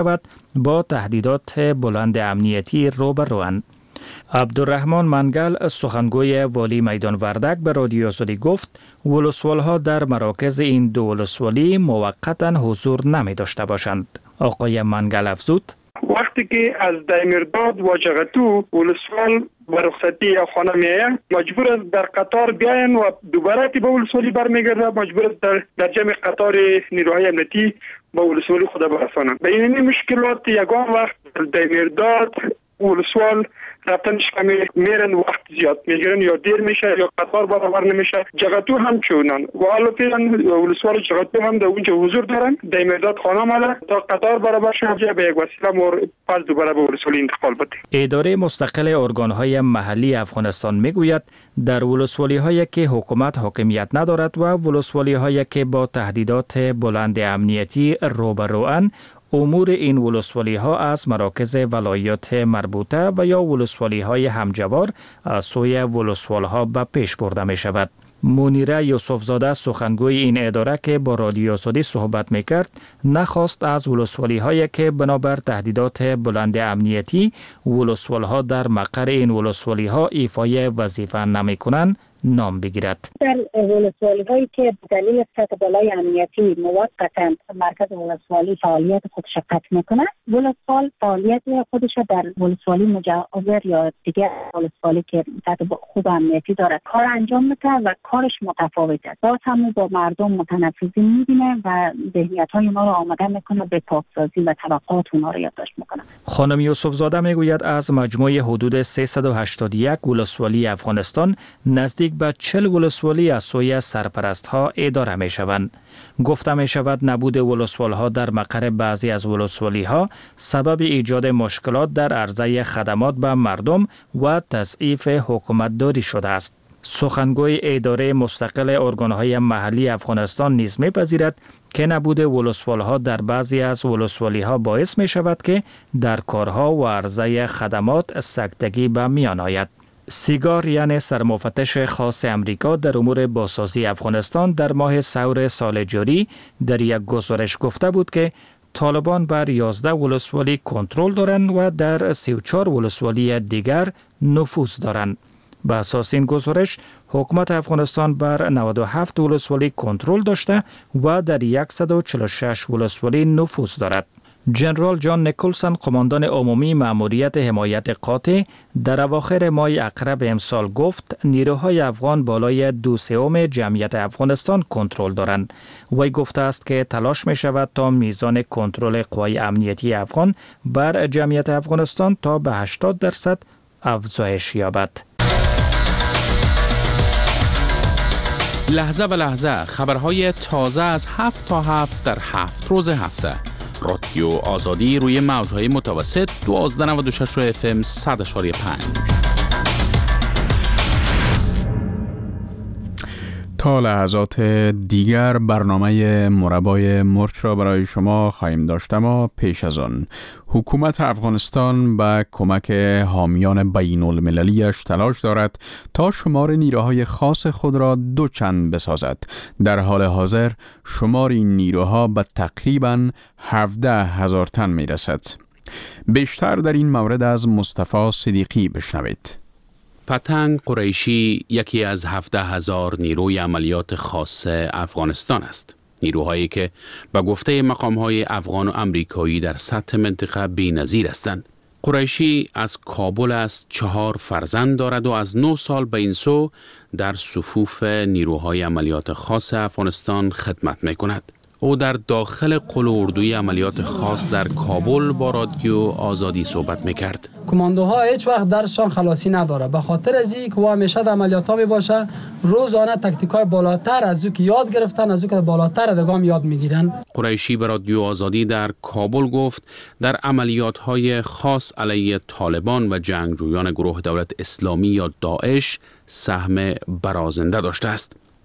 با تهدیدات بلند امنیتی روبروند. عبدالرحمن منگل سخنگوی والی میدان وردک به رادیو آزادی گفت ولسوال‌ها در مراکز این دو ولسوالی موقتا حضور نمی داشته باشند. آقای منگل افزود وقتی که از دایمیرداد و جغتو ولسوال به رخصتی یا خانه میاین مجبور است در قطار بیاین و دوباره به ولسوالی برمیگرده، مجبور است در, در جمع قطار نیروهای امنیتی به ولسوالی خود برسانند. به این مشکلات یگان وقت دایمیرداد ولسوال رفتنش کمی میرن وقت زیاد میگیرن یا دیر میشه یا قطار برابر نمیشه. جغتو هم چونن و حالا فعلا ولسوال جغتو هم در اونجا حضور دارن. دایمیرداد خانه ماله تا قطار برابر شه به یک وسیله مور پس دوباره به ولسوالی انتقال بده. اداره مستقل ارگان‌های محلی افغانستان میگوید در ولسوالی‌هایی که حکومت حاکمیت ندارد و ولسوالی‌هایی که با تهدیدات بلند امنیتی روبروان، امور این ولسوالی ها از مراکز ولایات مربوطه و یا ولسوالی های همجوار از سوی ولسوال ها به پیش برده می شود. منیره یوسفزاده سخنگوی این اداره که با رادیو آزادی صحبت می کرد نخواست از ولسوالی هایی که بنابر تهدیدات بلند امنیتی ولسوال ها در مقر این ولسوالی ها ایفای وظیفه نمی کنند نام بگیرد. در ولسوالی هایی که دلیل سطح بالای امنیتی موقتا مرکز ولسوالی فعالیت خودش قطع میکنه، ولسوال فعالیت خودش در ولسوالی مجاور یا دیگه ولسوالی که سطح خوب امنیتی داره کار انجام میده و کارش متفاوت است. باز هم با مردم متنفذی میبینه و ذهنیت های اونا رو آماده میکنه به پاکسازی و توقعات اونا رو یادداشت میکنه. خانم یوسفزاده میگوید از مجموع حدود سیصد و هشتاد و یک ولسوالی افغانستان نزدیک به چهل ولسوالی از سوی سرپرست ها اداره می شوند. گفته می شود نبود ولسوال ها در مقر بعضی از ولسوالی ها سبب ایجاد مشکلات در عرضه خدمات به مردم و تضعیف حکومت داری شده است. سخنگوی اداره مستقل ارگان‌های محلی افغانستان نیز می‌پذیرد که نبود ولسوال ها در بعضی از ولسوالی ها باعث می شود که در کارها و عرضه خدمات سکتگی به میان آید. سیگار یعنی سرمفتش خاص امریکا در امور بازسازی افغانستان در ماه سور سال جاری در یک گزارش گفته بود که طالبان بر یازده ولسوالی کنترل دارند و در سی و چهار ولسوالی دیگر نفوذ دارند. به اساس این گزارش حکومت افغانستان بر نود و هفت ولسوالی کنترل داشته و در صد و چهل و شش ولسوالی نفوذ دارد. جنرال جان نیکلسون قماندان عمومی مأموریت حمایت قاطع در اواخر ماه اقرب امسال گفت نیروهای افغان بالای دو سوم جمعیت افغانستان کنترل دارند. وی گفته است که تلاش می شود تا میزان کنترل قوای امنیتی افغان بر جمعیت افغانستان تا به هشتاد درصد افزایش یابد. لحظه به لحظه خبرهای تازه از هفت تا هفت در هفت روز هفته. رادیو آزادی روی موجهای متوسط دوازده نود و شش اف ام صد اشاری پنج. تا لحظات دیگر برنامه مربای مرچ را برای شما خواهیم داشت، اما پیش از آن حکومت افغانستان با کمک حامیان بین المللیش تلاش دارد تا شمار نیروهای خاص خود را دوچند بسازد. در حال حاضر شمار این نیروها به تقریباً هفده هزار تن می رسد. بیشتر در این مورد از مصطفی صدیقی بشنوید. پتنگ قریشی یکی از هفده هزار نیروی عملیات خاص افغانستان است. نیروهایی که به گفته مقام‌های افغان و امریکایی در سطح منطقه بی‌نظیر هستند. قریشی از کابل است، چهار فرزند دارد و از نه سال به این سو در صفوف نیروهای عملیات خاص افغانستان خدمت می‌کند. او در داخل قل اردوی عملیات خاص در کابل با رادیو آزادی صحبت میکرد. کماندوها هیچ وقت درسشان خلاصی نداره، به خاطر از اینکه او همیشه در عملیات ها می باشه، روزانه تاکتیکای بالاتر از او که یاد گرفتن، از او که بالاتر دگام یاد میگیرن. قریشی به رادیو آزادی در کابل گفت در عملیات های خاص علیه طالبان و جنگجویان گروه دولت اسلامی یا داعش سهم برازنده داشته است.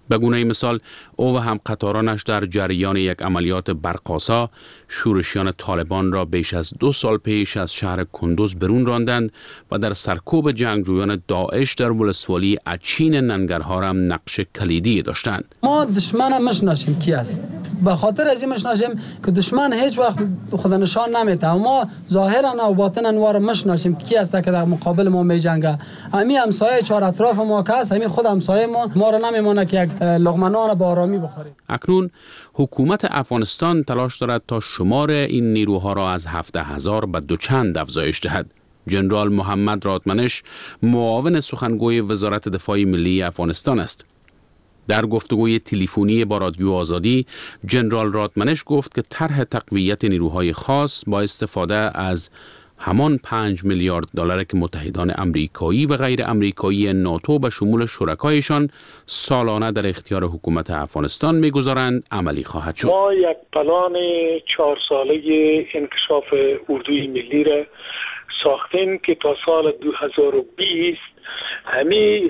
به گونه مثال او و هم قطارانش در جریان یک عملیات برق‌آسا شورشیان طالبان را بیش از دو سال پیش از شهر کندوز برون راندند و در سرکوب جنگجویان داعش در ولسوالی اچین ننگرهار هم نقش کلیدی داشتند. ما دشمن هم مشناسیم کی است، به خاطر از این مشناسیم که دشمن هیچ وقت خود نشان نمیده، ما ظاهرا و باطنا وار مشناسیم کی است که در مقابل ما میجنگه. همین همسایه چهار اطراف ما که است، همین خود همسایه ما ما را نمیمونه که یک لقمه نان با آرامی بخوریم. اکنون حکومت افغانستان تلاش دارد تا شمار این نیروها را از هفده هزار به دوچند افزایش دهد. جنرال محمد رادمنش معاون سخنگوی وزارت دفاع ملی افغانستان است. در گفتگوی تلفنی با رادیو آزادی، جنرال رادمنش گفت که طرح تقویت نیروهای خاص با استفاده از همان پنج میلیارد دلار که متحدان امریکایی و غیر امریکایی ناتو به شمول شرکایشان سالانه در اختیار حکومت افغانستان میگذارند عملی خواهد شد. ما یک پلان چهار ساله انکشاف اردوی ملی را ساختیم که تا سال دو هزار و بیست همین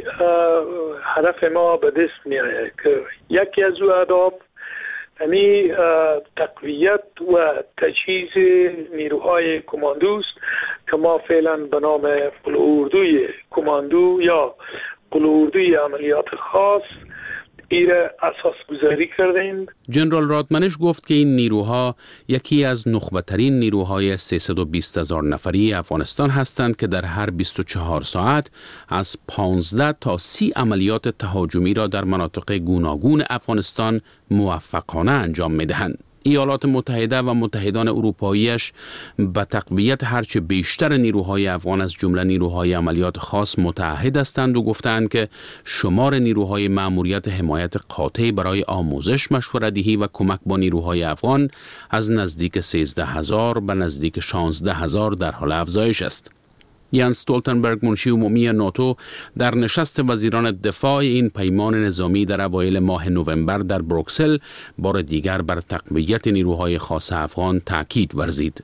هدف ما به دست می آید که یکی از او اهداف همین تقویت و تجهیز نیروهای کماندوست که ما فعلا به نام قلعه کماندو یا قلعه عملیات خاص ایره اساس گذاری کردیم. جنرال رادمنش گفت که این نیروها یکی از نخبه‌ترین نیروهای سیصد و بیست هزار نفری افغانستان هستند که در هر بیست و چهار ساعت از پانزده تا سی عملیات تهاجمی را در مناطق گوناگون افغانستان موفقانه انجام می‌دهند. ایالات متحده و متحدان اروپاییش به تقویت هرچه بیشتر نیروهای افغان از جمله نیروهای عملیات خاص متعهد هستند و گفتند که شمار نیروهای مأموریت حمایت قاطع برای آموزش، مشوره‌دهی و کمک با نیروهای افغان از نزدیک سیزده هزار به نزدیک شانزده هزار در حال افزایش است. یانس استولتنبرگ، منشی عمومی ناتو، در نشست وزیران دفاع این پیمان نظامی در اوایل ماه نوامبر در بروکسل بار دیگر بر تقویت نیروهای خاص افغان تاکید ورزید.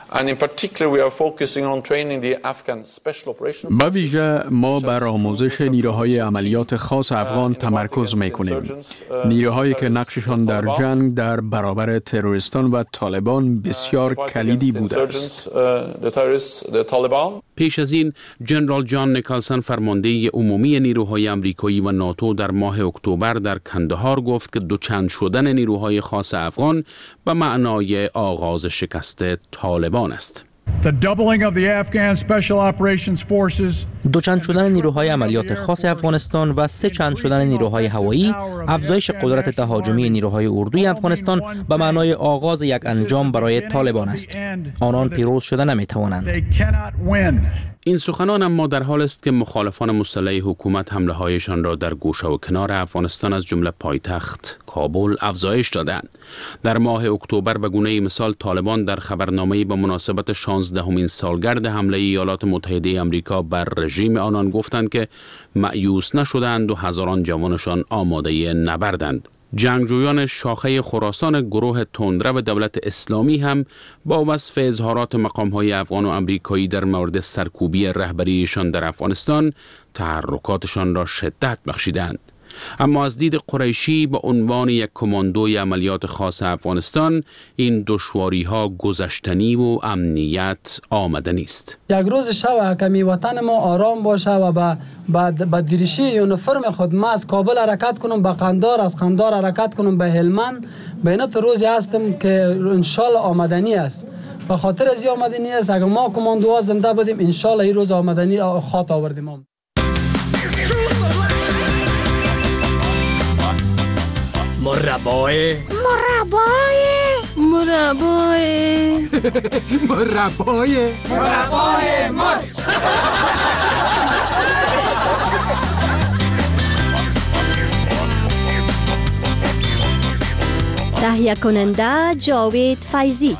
به ویژه ما بر آموزش نیروهای عملیات خاص افغان تمرکز می‌کنیم. نیروهایی که نقششان در جنگ در برابر تروریستان و طالبان بسیار کلیدی بوده است. پیش از این جنرال جان نیکلسن، فرمانده عمومی نیروهای امریکایی و ناتو، در ماه اکتبر در کندهار گفت که دوچند شدن نیروهای خاص افغان به معنای آغاز شکست طالبان است. دوچند شدن نیروهای عملیات خاص افغانستان و سه چند شدن نیروهای هوایی، افزایش قدرت تهاجمی نیروهای اردوی افغانستان به معنای آغاز یک انجام برای طالبان است. آنان پیروز شده نمیتوانند. این سخنان اما در حال است که مخالفان مسلح حکومت حمله هایشان را در گوشه و کنار افغانستان از جمله پایتخت کابل افزایش دادند. در ماه اکتبر به گونه مثال طالبان در خبرنامه‌ای به مناسبت شانزدهمین سالگرد حمله ایالات متحده آمریکا بر رژیم آنان گفتند که مأیوس نشدند و هزاران جوانشان آماده نبردند. جنگجویان شاخه خراسان گروه تندرو دولت اسلامی هم با وصف اظهارات مقام‌های افغان و امریکایی در مورد سرکوبی رهبریشان در افغانستان تحرکاتشان را شدت بخشیدند. اما از دید قریشی به عنوان یک کماندوی عملیات خاص افغانستان این دشواری ها گذشتنی و امنیت آمدنی است. یک روز شب که وطن ما آرام باشه و با با دریشی یونیفرم خود ما از کابل حرکت کنم به قندار، از قندار حرکت کنم به هلمند، به این روزی هستم که انشالله آمدنی است. به خاطر از این آمدنی است اگر ما کماندوها زنده بودیم انشالله این روز آمدنی خاط آوردیم. مربای مربای مربای مربای مربای مرد. تهیه کننده جاوید فیضی.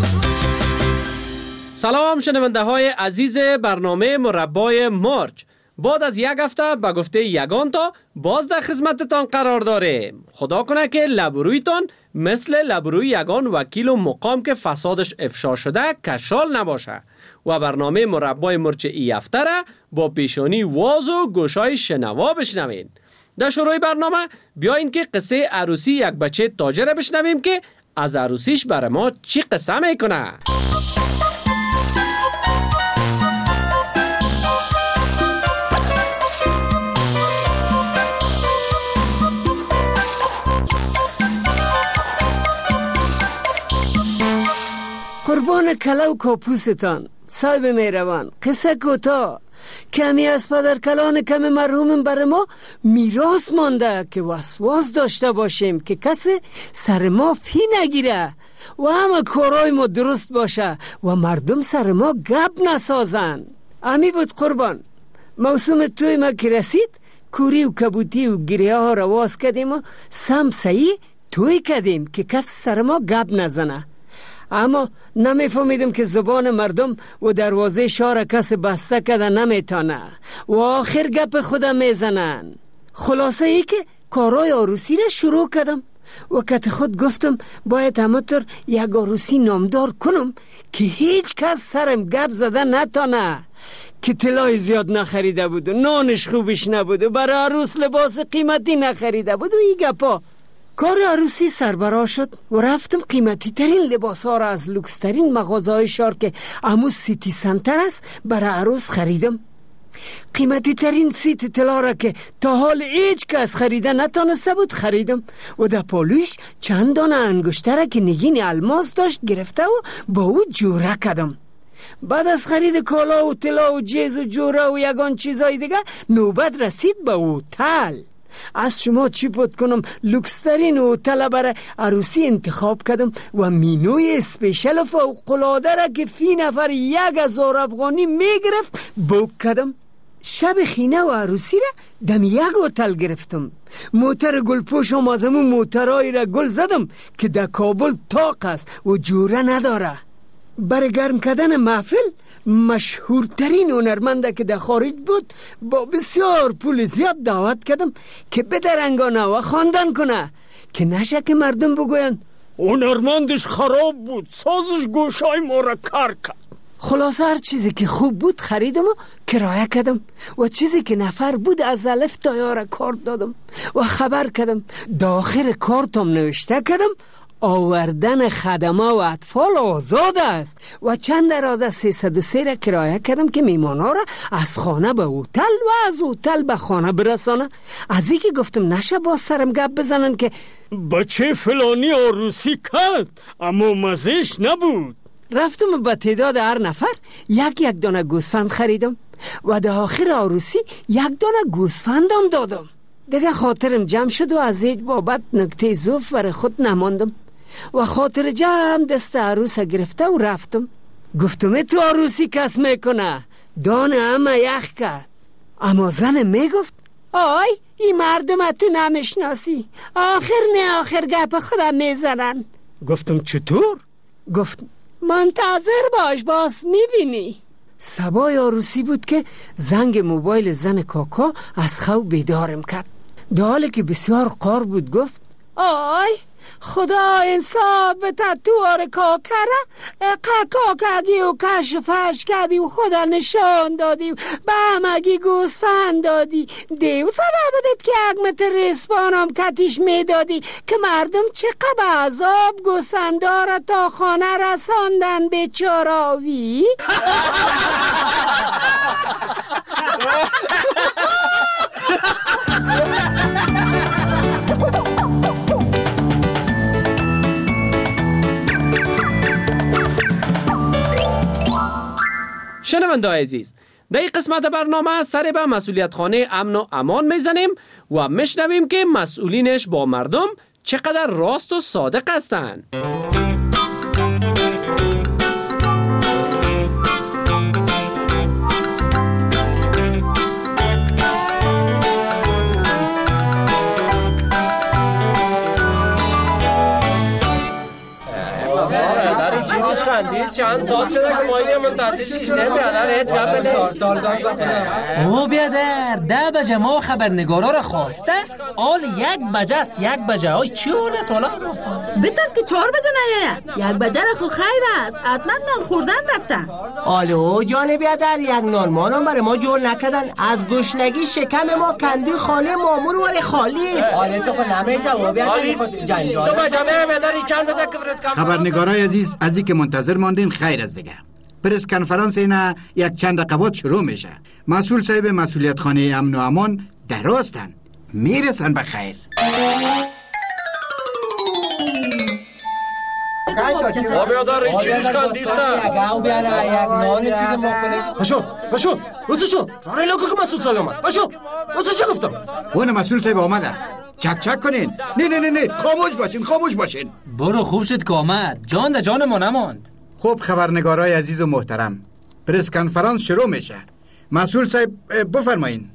سلام شنونده های عزیز برنامه مربای مرج. بعد از یک هفته به گفته یگان تا باز در خدمتتان قرار داریم. خدا کنه که لبرویتان مثل لبروی یگان وکیل و مقام که فسادش افشا شده کشال نباشه و برنامه مربای مرچ ای هفته را با پیشانی واز و گوشای شنوا بشنوین. در شروع برنامه بیاین که قصه عروسی یک بچه تاجر بشنویم که از عروسیش برای ما چی قصه میکنه. قربان کلو کاپوستان صاحب مهربان، قصه کوتاه کمی از پدر کلان کم مرحوم بر ما میراث مانده که وسواس داشته باشیم که کسی سر ما فی نگیره و همه کارای ما درست باشه و مردم سر ما گپ نسازن. امی بود قربان. موسم توی ما که رسید کوری و کبوتی و گریه ها رواز کردیم و سمسایی توی کردیم که کسی سر ما گپ نزنه. اما نمیفهمیدم که زبان مردم و دروازه شهر کس بسته کده نمیتانه و آخر گپ خودم میزنن. خلاصه ای که کارای عروسی را شروع کردم و کت خود گفتم باید همطور یک عروسی نامدار کنم که هیچ کس سرم گپ زده نتانه. که طلای زیاد نخریده بود و نانش خوبش نبود و برای عروس لباس قیمتی نخریده بود و ای گپا. کار عروسی سربرا شد و رفتم قیمتی ترین لباس ها را از لوکس ترین مغازه های شهر که امو سیتی سنتر است برای عروس خریدم. قیمتی ترین سیت طلا را که تا حال هیچ کس خریده نتانسته بود خریدم و در پالویش چند دانه انگشتر که نگین الماس داشت گرفته و با او جوره کردم. بعد از خرید کالا و طلا و جیز و جوره و یگان چیزای دیگه نوبت رسید به هتل. از شما چی بود کنم لوکسترین هتل برای عروسی انتخاب کردم و مینوی اسپیشل فوق‌العاده را که فی نفر یک هزار افغانی میگرفت بوک کردم. شب خینه و عروسی را دم یک هتل گرفتم. موتر گلپوش هم از همون موترهایی را گل زدم که در کابل طاق است و جوره نداره. برای گرم کردن محفل مشهورترین هنرمنده که در خارج بود با بسیار پول زیاد دعوت کردم که بدرنگانه و خواندن کنه که نشه که مردم بگوین هنرمندش خراب بود، سازش گوشای ما را کار کرد. خلاصه هر چیزی که خوب بود خریدم و کرایه کردم و چیزی که نفر بود از الف تا یا را کارت دادم و خبر کردم. داخل کارتم نوشته کردم آوردن خدمه و اطفال آزاد است و چند دراز از سیصد و سه را کرایه کردم که میمانا را از خانه به هتل و از هتل به خانه برسانه. از اینکه گفتم نشه با سرم گپ بزنن که بچه فلانی عروسی کرد اما مزهش نبود. رفتم به تعداد هر نفر یک یک دانه گوسفند خریدم و در آخر عروسی یک دانه گوسفندم دادم. دیگه خاطرم جمع شد و از هیچ بابت نکته زوف برای خود نماندم و خاطر جمع دست عروس گرفته و رفتم. گفتم تو عروسی کس میکنه؟ دانه همه یخ کرد. اما زن میگفت آی این مردم تو نمیشناسی، آخر نه آخر گپ خودم میزنن. گفتم چطور؟ گفت منتظر باش باز میبینی. صبای عروسی بود که زنگ موبایل زن کاکا از خواب بیدارم کرد. در حالی که بسیار قار بود گفت آی خدا انصاف بده تو آره کاکره کاکاگی و کشفش کردی و خدا نشان دادی و به همگی گوسفند دادی. دیو سبب بدید که یک متر رسپانم کتیش میدادی که مردم چقدر عذاب گوسفندار تا خانه رساندن بیچاراوی. شنونده عزیز، در این قسمت برنامه سر به مسئولیت خانه امن و امان میزنیم و میشنویم که مسئولینش با مردم چقدر راست و صادق هستند. چندی چند ساعت شده که ما اینجا منتظر شیشتیم بیادر هیچ گفت او بیادر ده بجه ما خبرنگارا رو خواسته آل یک بجه است یک بجه های چی حاله سوالا بهتر که چهار بجه نیه یک بجه را خو خیر است حتما نان خوردن رفتن. آلو جان بیادر یک نان مانم برای ما جور نکردن از گشنگی شکم ما کندی خانه مامور ولی خالی است. آلی تو خود نمیشه و بیادر خود جنجال تو بجمعه بیادر چند بجه کفرت کام خبرنگارای عزیز از اینکه منتظر ماندین خیر از دیگه پرس کنفرانس اینا یک چند دقیقات شروع میشه. مسئول صاحب مسئولیت خانه امن و امان درستن میرسن به خیر. با بیادر این چیزش کن دیسته پاشو پاشو روزشو رای لکو که مسئول صاحب آمد پاشو روزشو گفتم اون مسئول صاحب آمده چک چک کنین. نه نه نه نه خاموش باشین خاموش باشین. برو خوب شد که آمد جان ده جان ما نماند. خوب خبرنگارای عزیز و محترم پرس کنفرانس شروع میشه. مسئول صاحب بفرمایین.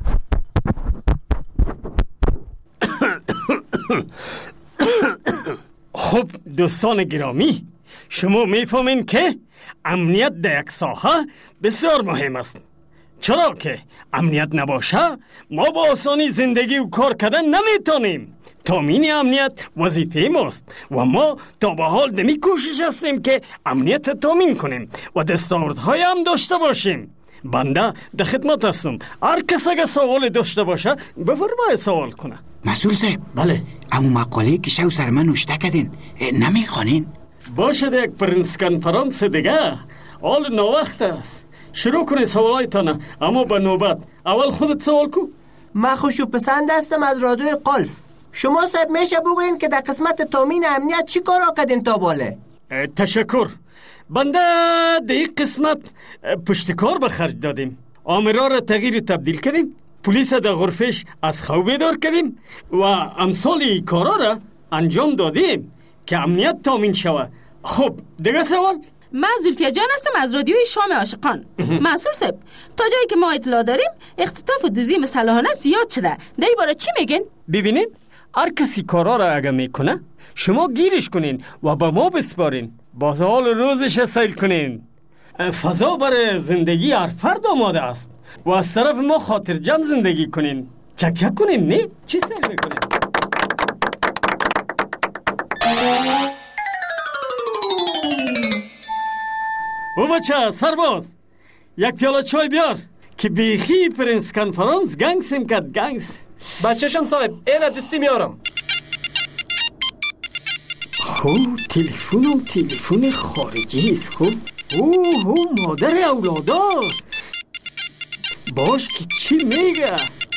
خب دوستان گرامی شما میفهمین که امنیت در یک ساحه بسیار مهم است چرا که امنیت نباشه ما با آسانی زندگی و کار کردن نمیتونیم. تامین امنیت وظیفه ماست و ما تا به حال دمی کوشش هستیم که امنیت تامین کنیم و دستاوردهای هم داشته باشیم. بنده در خدمت هستم. هر کس اگه سوال داشته باشه بفرمایید سوال کنه. مسئول صاحب بله اما مقاله که شو سر من نوشته کردین نمیخوانین؟ باشد یک پرنس کنفرانس دیگه حال نوخت است. شروع کنید سوالایتان اما به نوبت. اول خودت سوال کو. من خوشو پسند هستم از رادیوی قلف. شما صاحب میشه بگوین که در قسمت تامین امنیت چی کارا کردین تا باله؟ تشکر. بنده در این قسمت پشتکار به خرج دادیم. آمرا را تغییر و تبدیل کردیم. پلیس در غرفش از خواب بیدار کردیم و امثال کارا را انجام دادیم که امنیت تامین شود. خب دیگه سوال؟ من زلفیا جان هستم از رادیوی شام عاشقان. مسئول صاحب تا جایی که ما اطلاع داریم اختطاف و دزدی مسلحانه زیاد شده. در این باره چی میگین؟ ببینین هر کسی کارا را اگه میکنه شما گیرش کنین و به ما بسپارین. باز حال روزش سیل کنین. فضا برای زندگی هر فرد آماده است و از طرف ما خاطر جمع زندگی کنین. چک چک کنین نه؟ چی سیل میکنین؟ او بچه سرباز یک پیاله چای بیار که بیخی پرنس کنفرانس گنگسیم کد گنگس. بچه‌شم صاحب اینا دستی میارم. خوب تلفنم تلفن خارجی است. خوب اوه او مادر اولاداست. باش که چی میگه.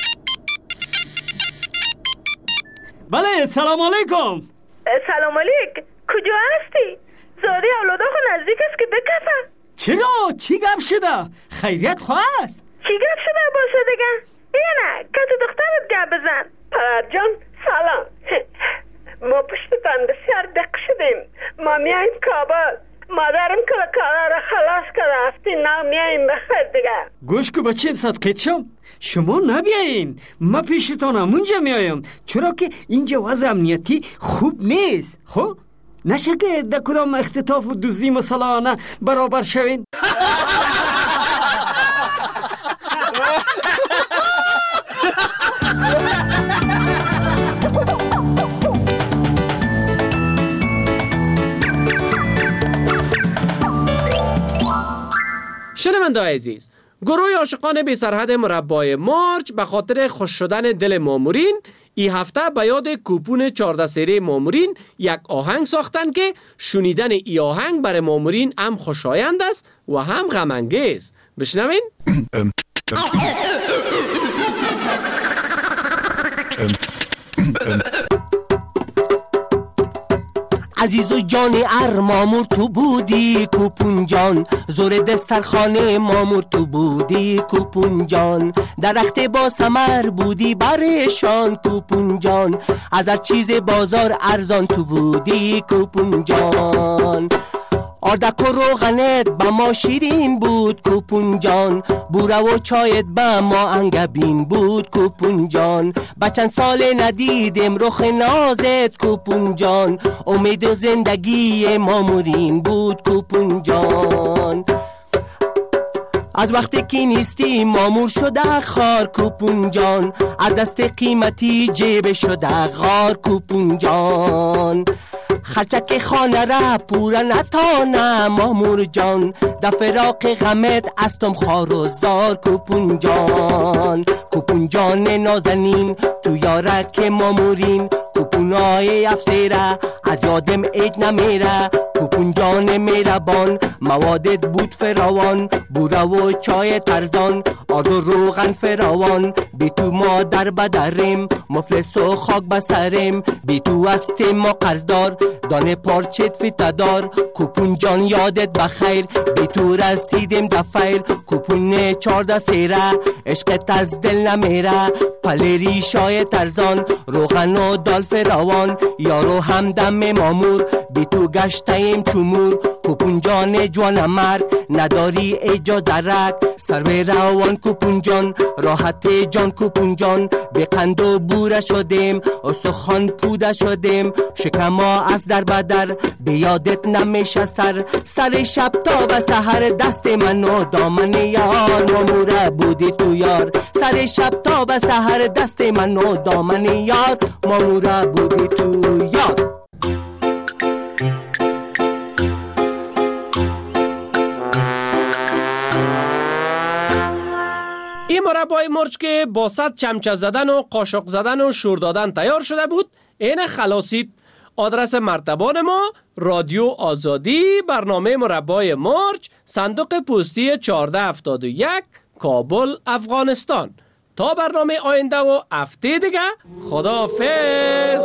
بله سلام علیکم. سلام علیک. کجا هستی؟ زاده اولادا خو نزدیک است که بکفه. چرا؟ چی گپ شده؟ خیریت خواهد؟ چی گپ شده باشه دیگه؟ اینه که تو دخترت گپ بزن. پدر جان سلام. ما پشتتان بسیار دق شدیم. ما میاییم کابل. مادرم که کارا را خلاص کرده هستی نه میاییم بخیر دیگه. گوش که بچیم صدقیت شم شما نبیایین. ما پیشتان همونجا میایم چرا که اینجا وضع امنیتی خوب نیست. خب نشه که در کدام اختطاف و دزدی مسلحانه برابر شوین. شنونده‌های عزیز گروه عاشقان بی سرحد مربای مارچ به خاطر خوش شدن دل مامورین این هفته به یاد کوپون چهارده سری مامورین یک آهنگ ساختن که شنیدن این آهنگ برای مامورین هم خوشایند است و هم غم انگیز. بشنوین؟ عزیز و جان ار مامور تو بودی کوپون جان زور دسترخانه مامور تو بودی کوپون جان درخت با ثمر بودی برشان کوپون جان از هر چیز بازار ارزان تو بودی کوپون جان آردک و روغنت با ما شیرین بود کوپون جان، بوره و چایت با ما انگبین بود کوپون جان. با چند سال ندیدم رخ نازت کوپون جان، امید و زندگی مامورین بود کوپون جان. از وقتی که نیستی مامور شده خار کوپون جان، از دست قیمتی جیب شده غار کوپون جان. خرچک خانه را پورا نتانه مامور جان، در فراق غمت استم خار و زار کوپون جان. کوپون جان نازنین تو یارک مامورین، کوپونای افتیره از یادم ایج نمیره. کوپون جان میربان موادت بود فراوان، بوره و چای ترزان آرد و روغن فراوان. بی تو ما در بدریم مفلس و خاک بسریم، بی تو هستیم ما قرضدار دانه پارچت فیتدار. کوپون جان یادت بخیر بی تو رسیدیم دفیر، کوپون چارده سیره عشقت از دل نمیره. پلری شای ترزان روغن و دال فراوان، یارو همدم مامور بی تو گشتیم چمور. کوپون جان جوان مرد نداری ایجا درک، سر به روان کوپون جان راحت جان کوپون جان. به قند و بوره شدیم استخوان پوده شدیم، شکما از در بدر به یادت نمیشه سر. سر شب تا به سحر دست من و دامن یار ماموره بودی تو یار. سر شب تا به سحر دست من و دامن یار ماموره بودی تو یار. این مربای مرچ که با صد چمچه زدن و قاشق زدن و شور دادن تیار شده بود، این خلاصید. آدرس مرتبان ما رادیو آزادی، برنامه مربای مرچ، صندوق پستی چهارده هفتاد و یک، کابل، افغانستان. تا برنامه آینده و هفته دیگه، خداحافظ.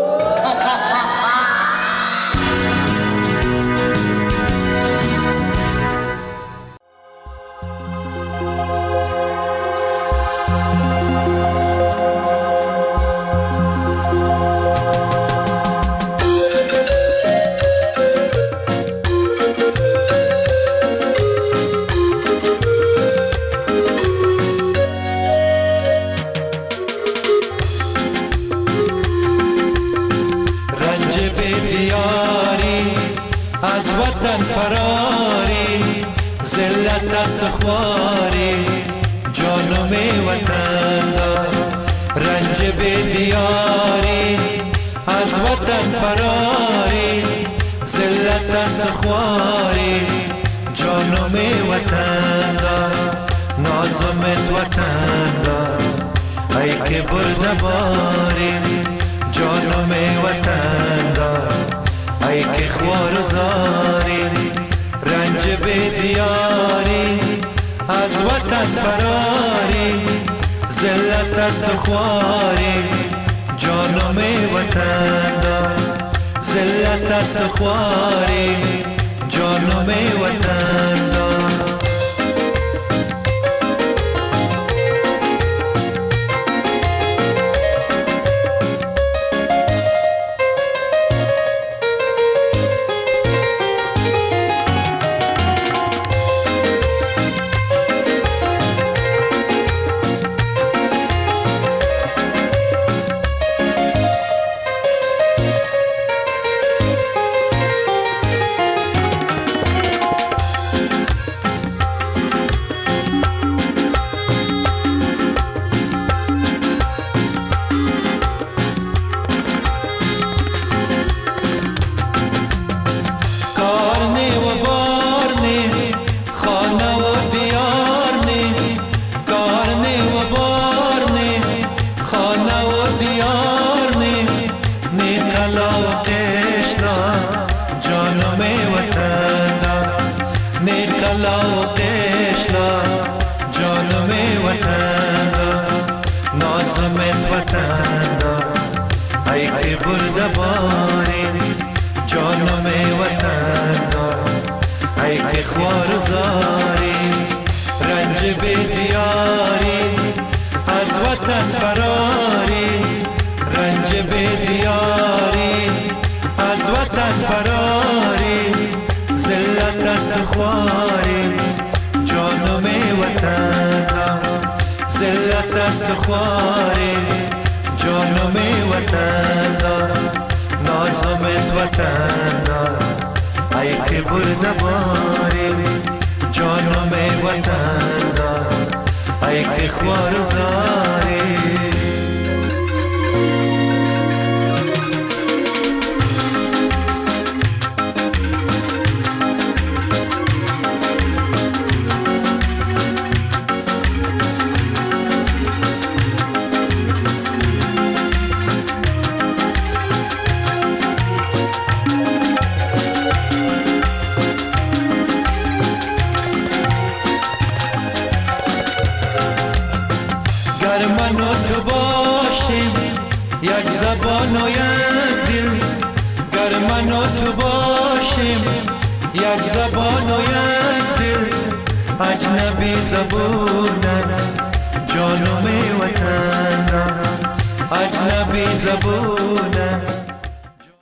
فراری ذلت است خواری جانم وطن دار. رنج به دیاری از وطن فراری ذلت است خواری جانم وطن دار. نازمت وطن دار ای که برده باری جانم وطن دار ای که خوار زاری. رنج به دیاری از وطن فراری ذلت است خواری جانم وطن دار. ذلت است خواری جانم وطن دار. خوار زاری رنج به دیاری از وطن فراری رنج به دیاری از وطن فراری ذلت خواری جانم وطن دار نازمت وطن دار ای که برده باری جانم وطن دار ای که خوار زاری من و تو باشیم یک زبان و یک دل گر من و تو باشیم یک زبان و یک دل اجنبی زبونت جانم وطن اجنبی زبونت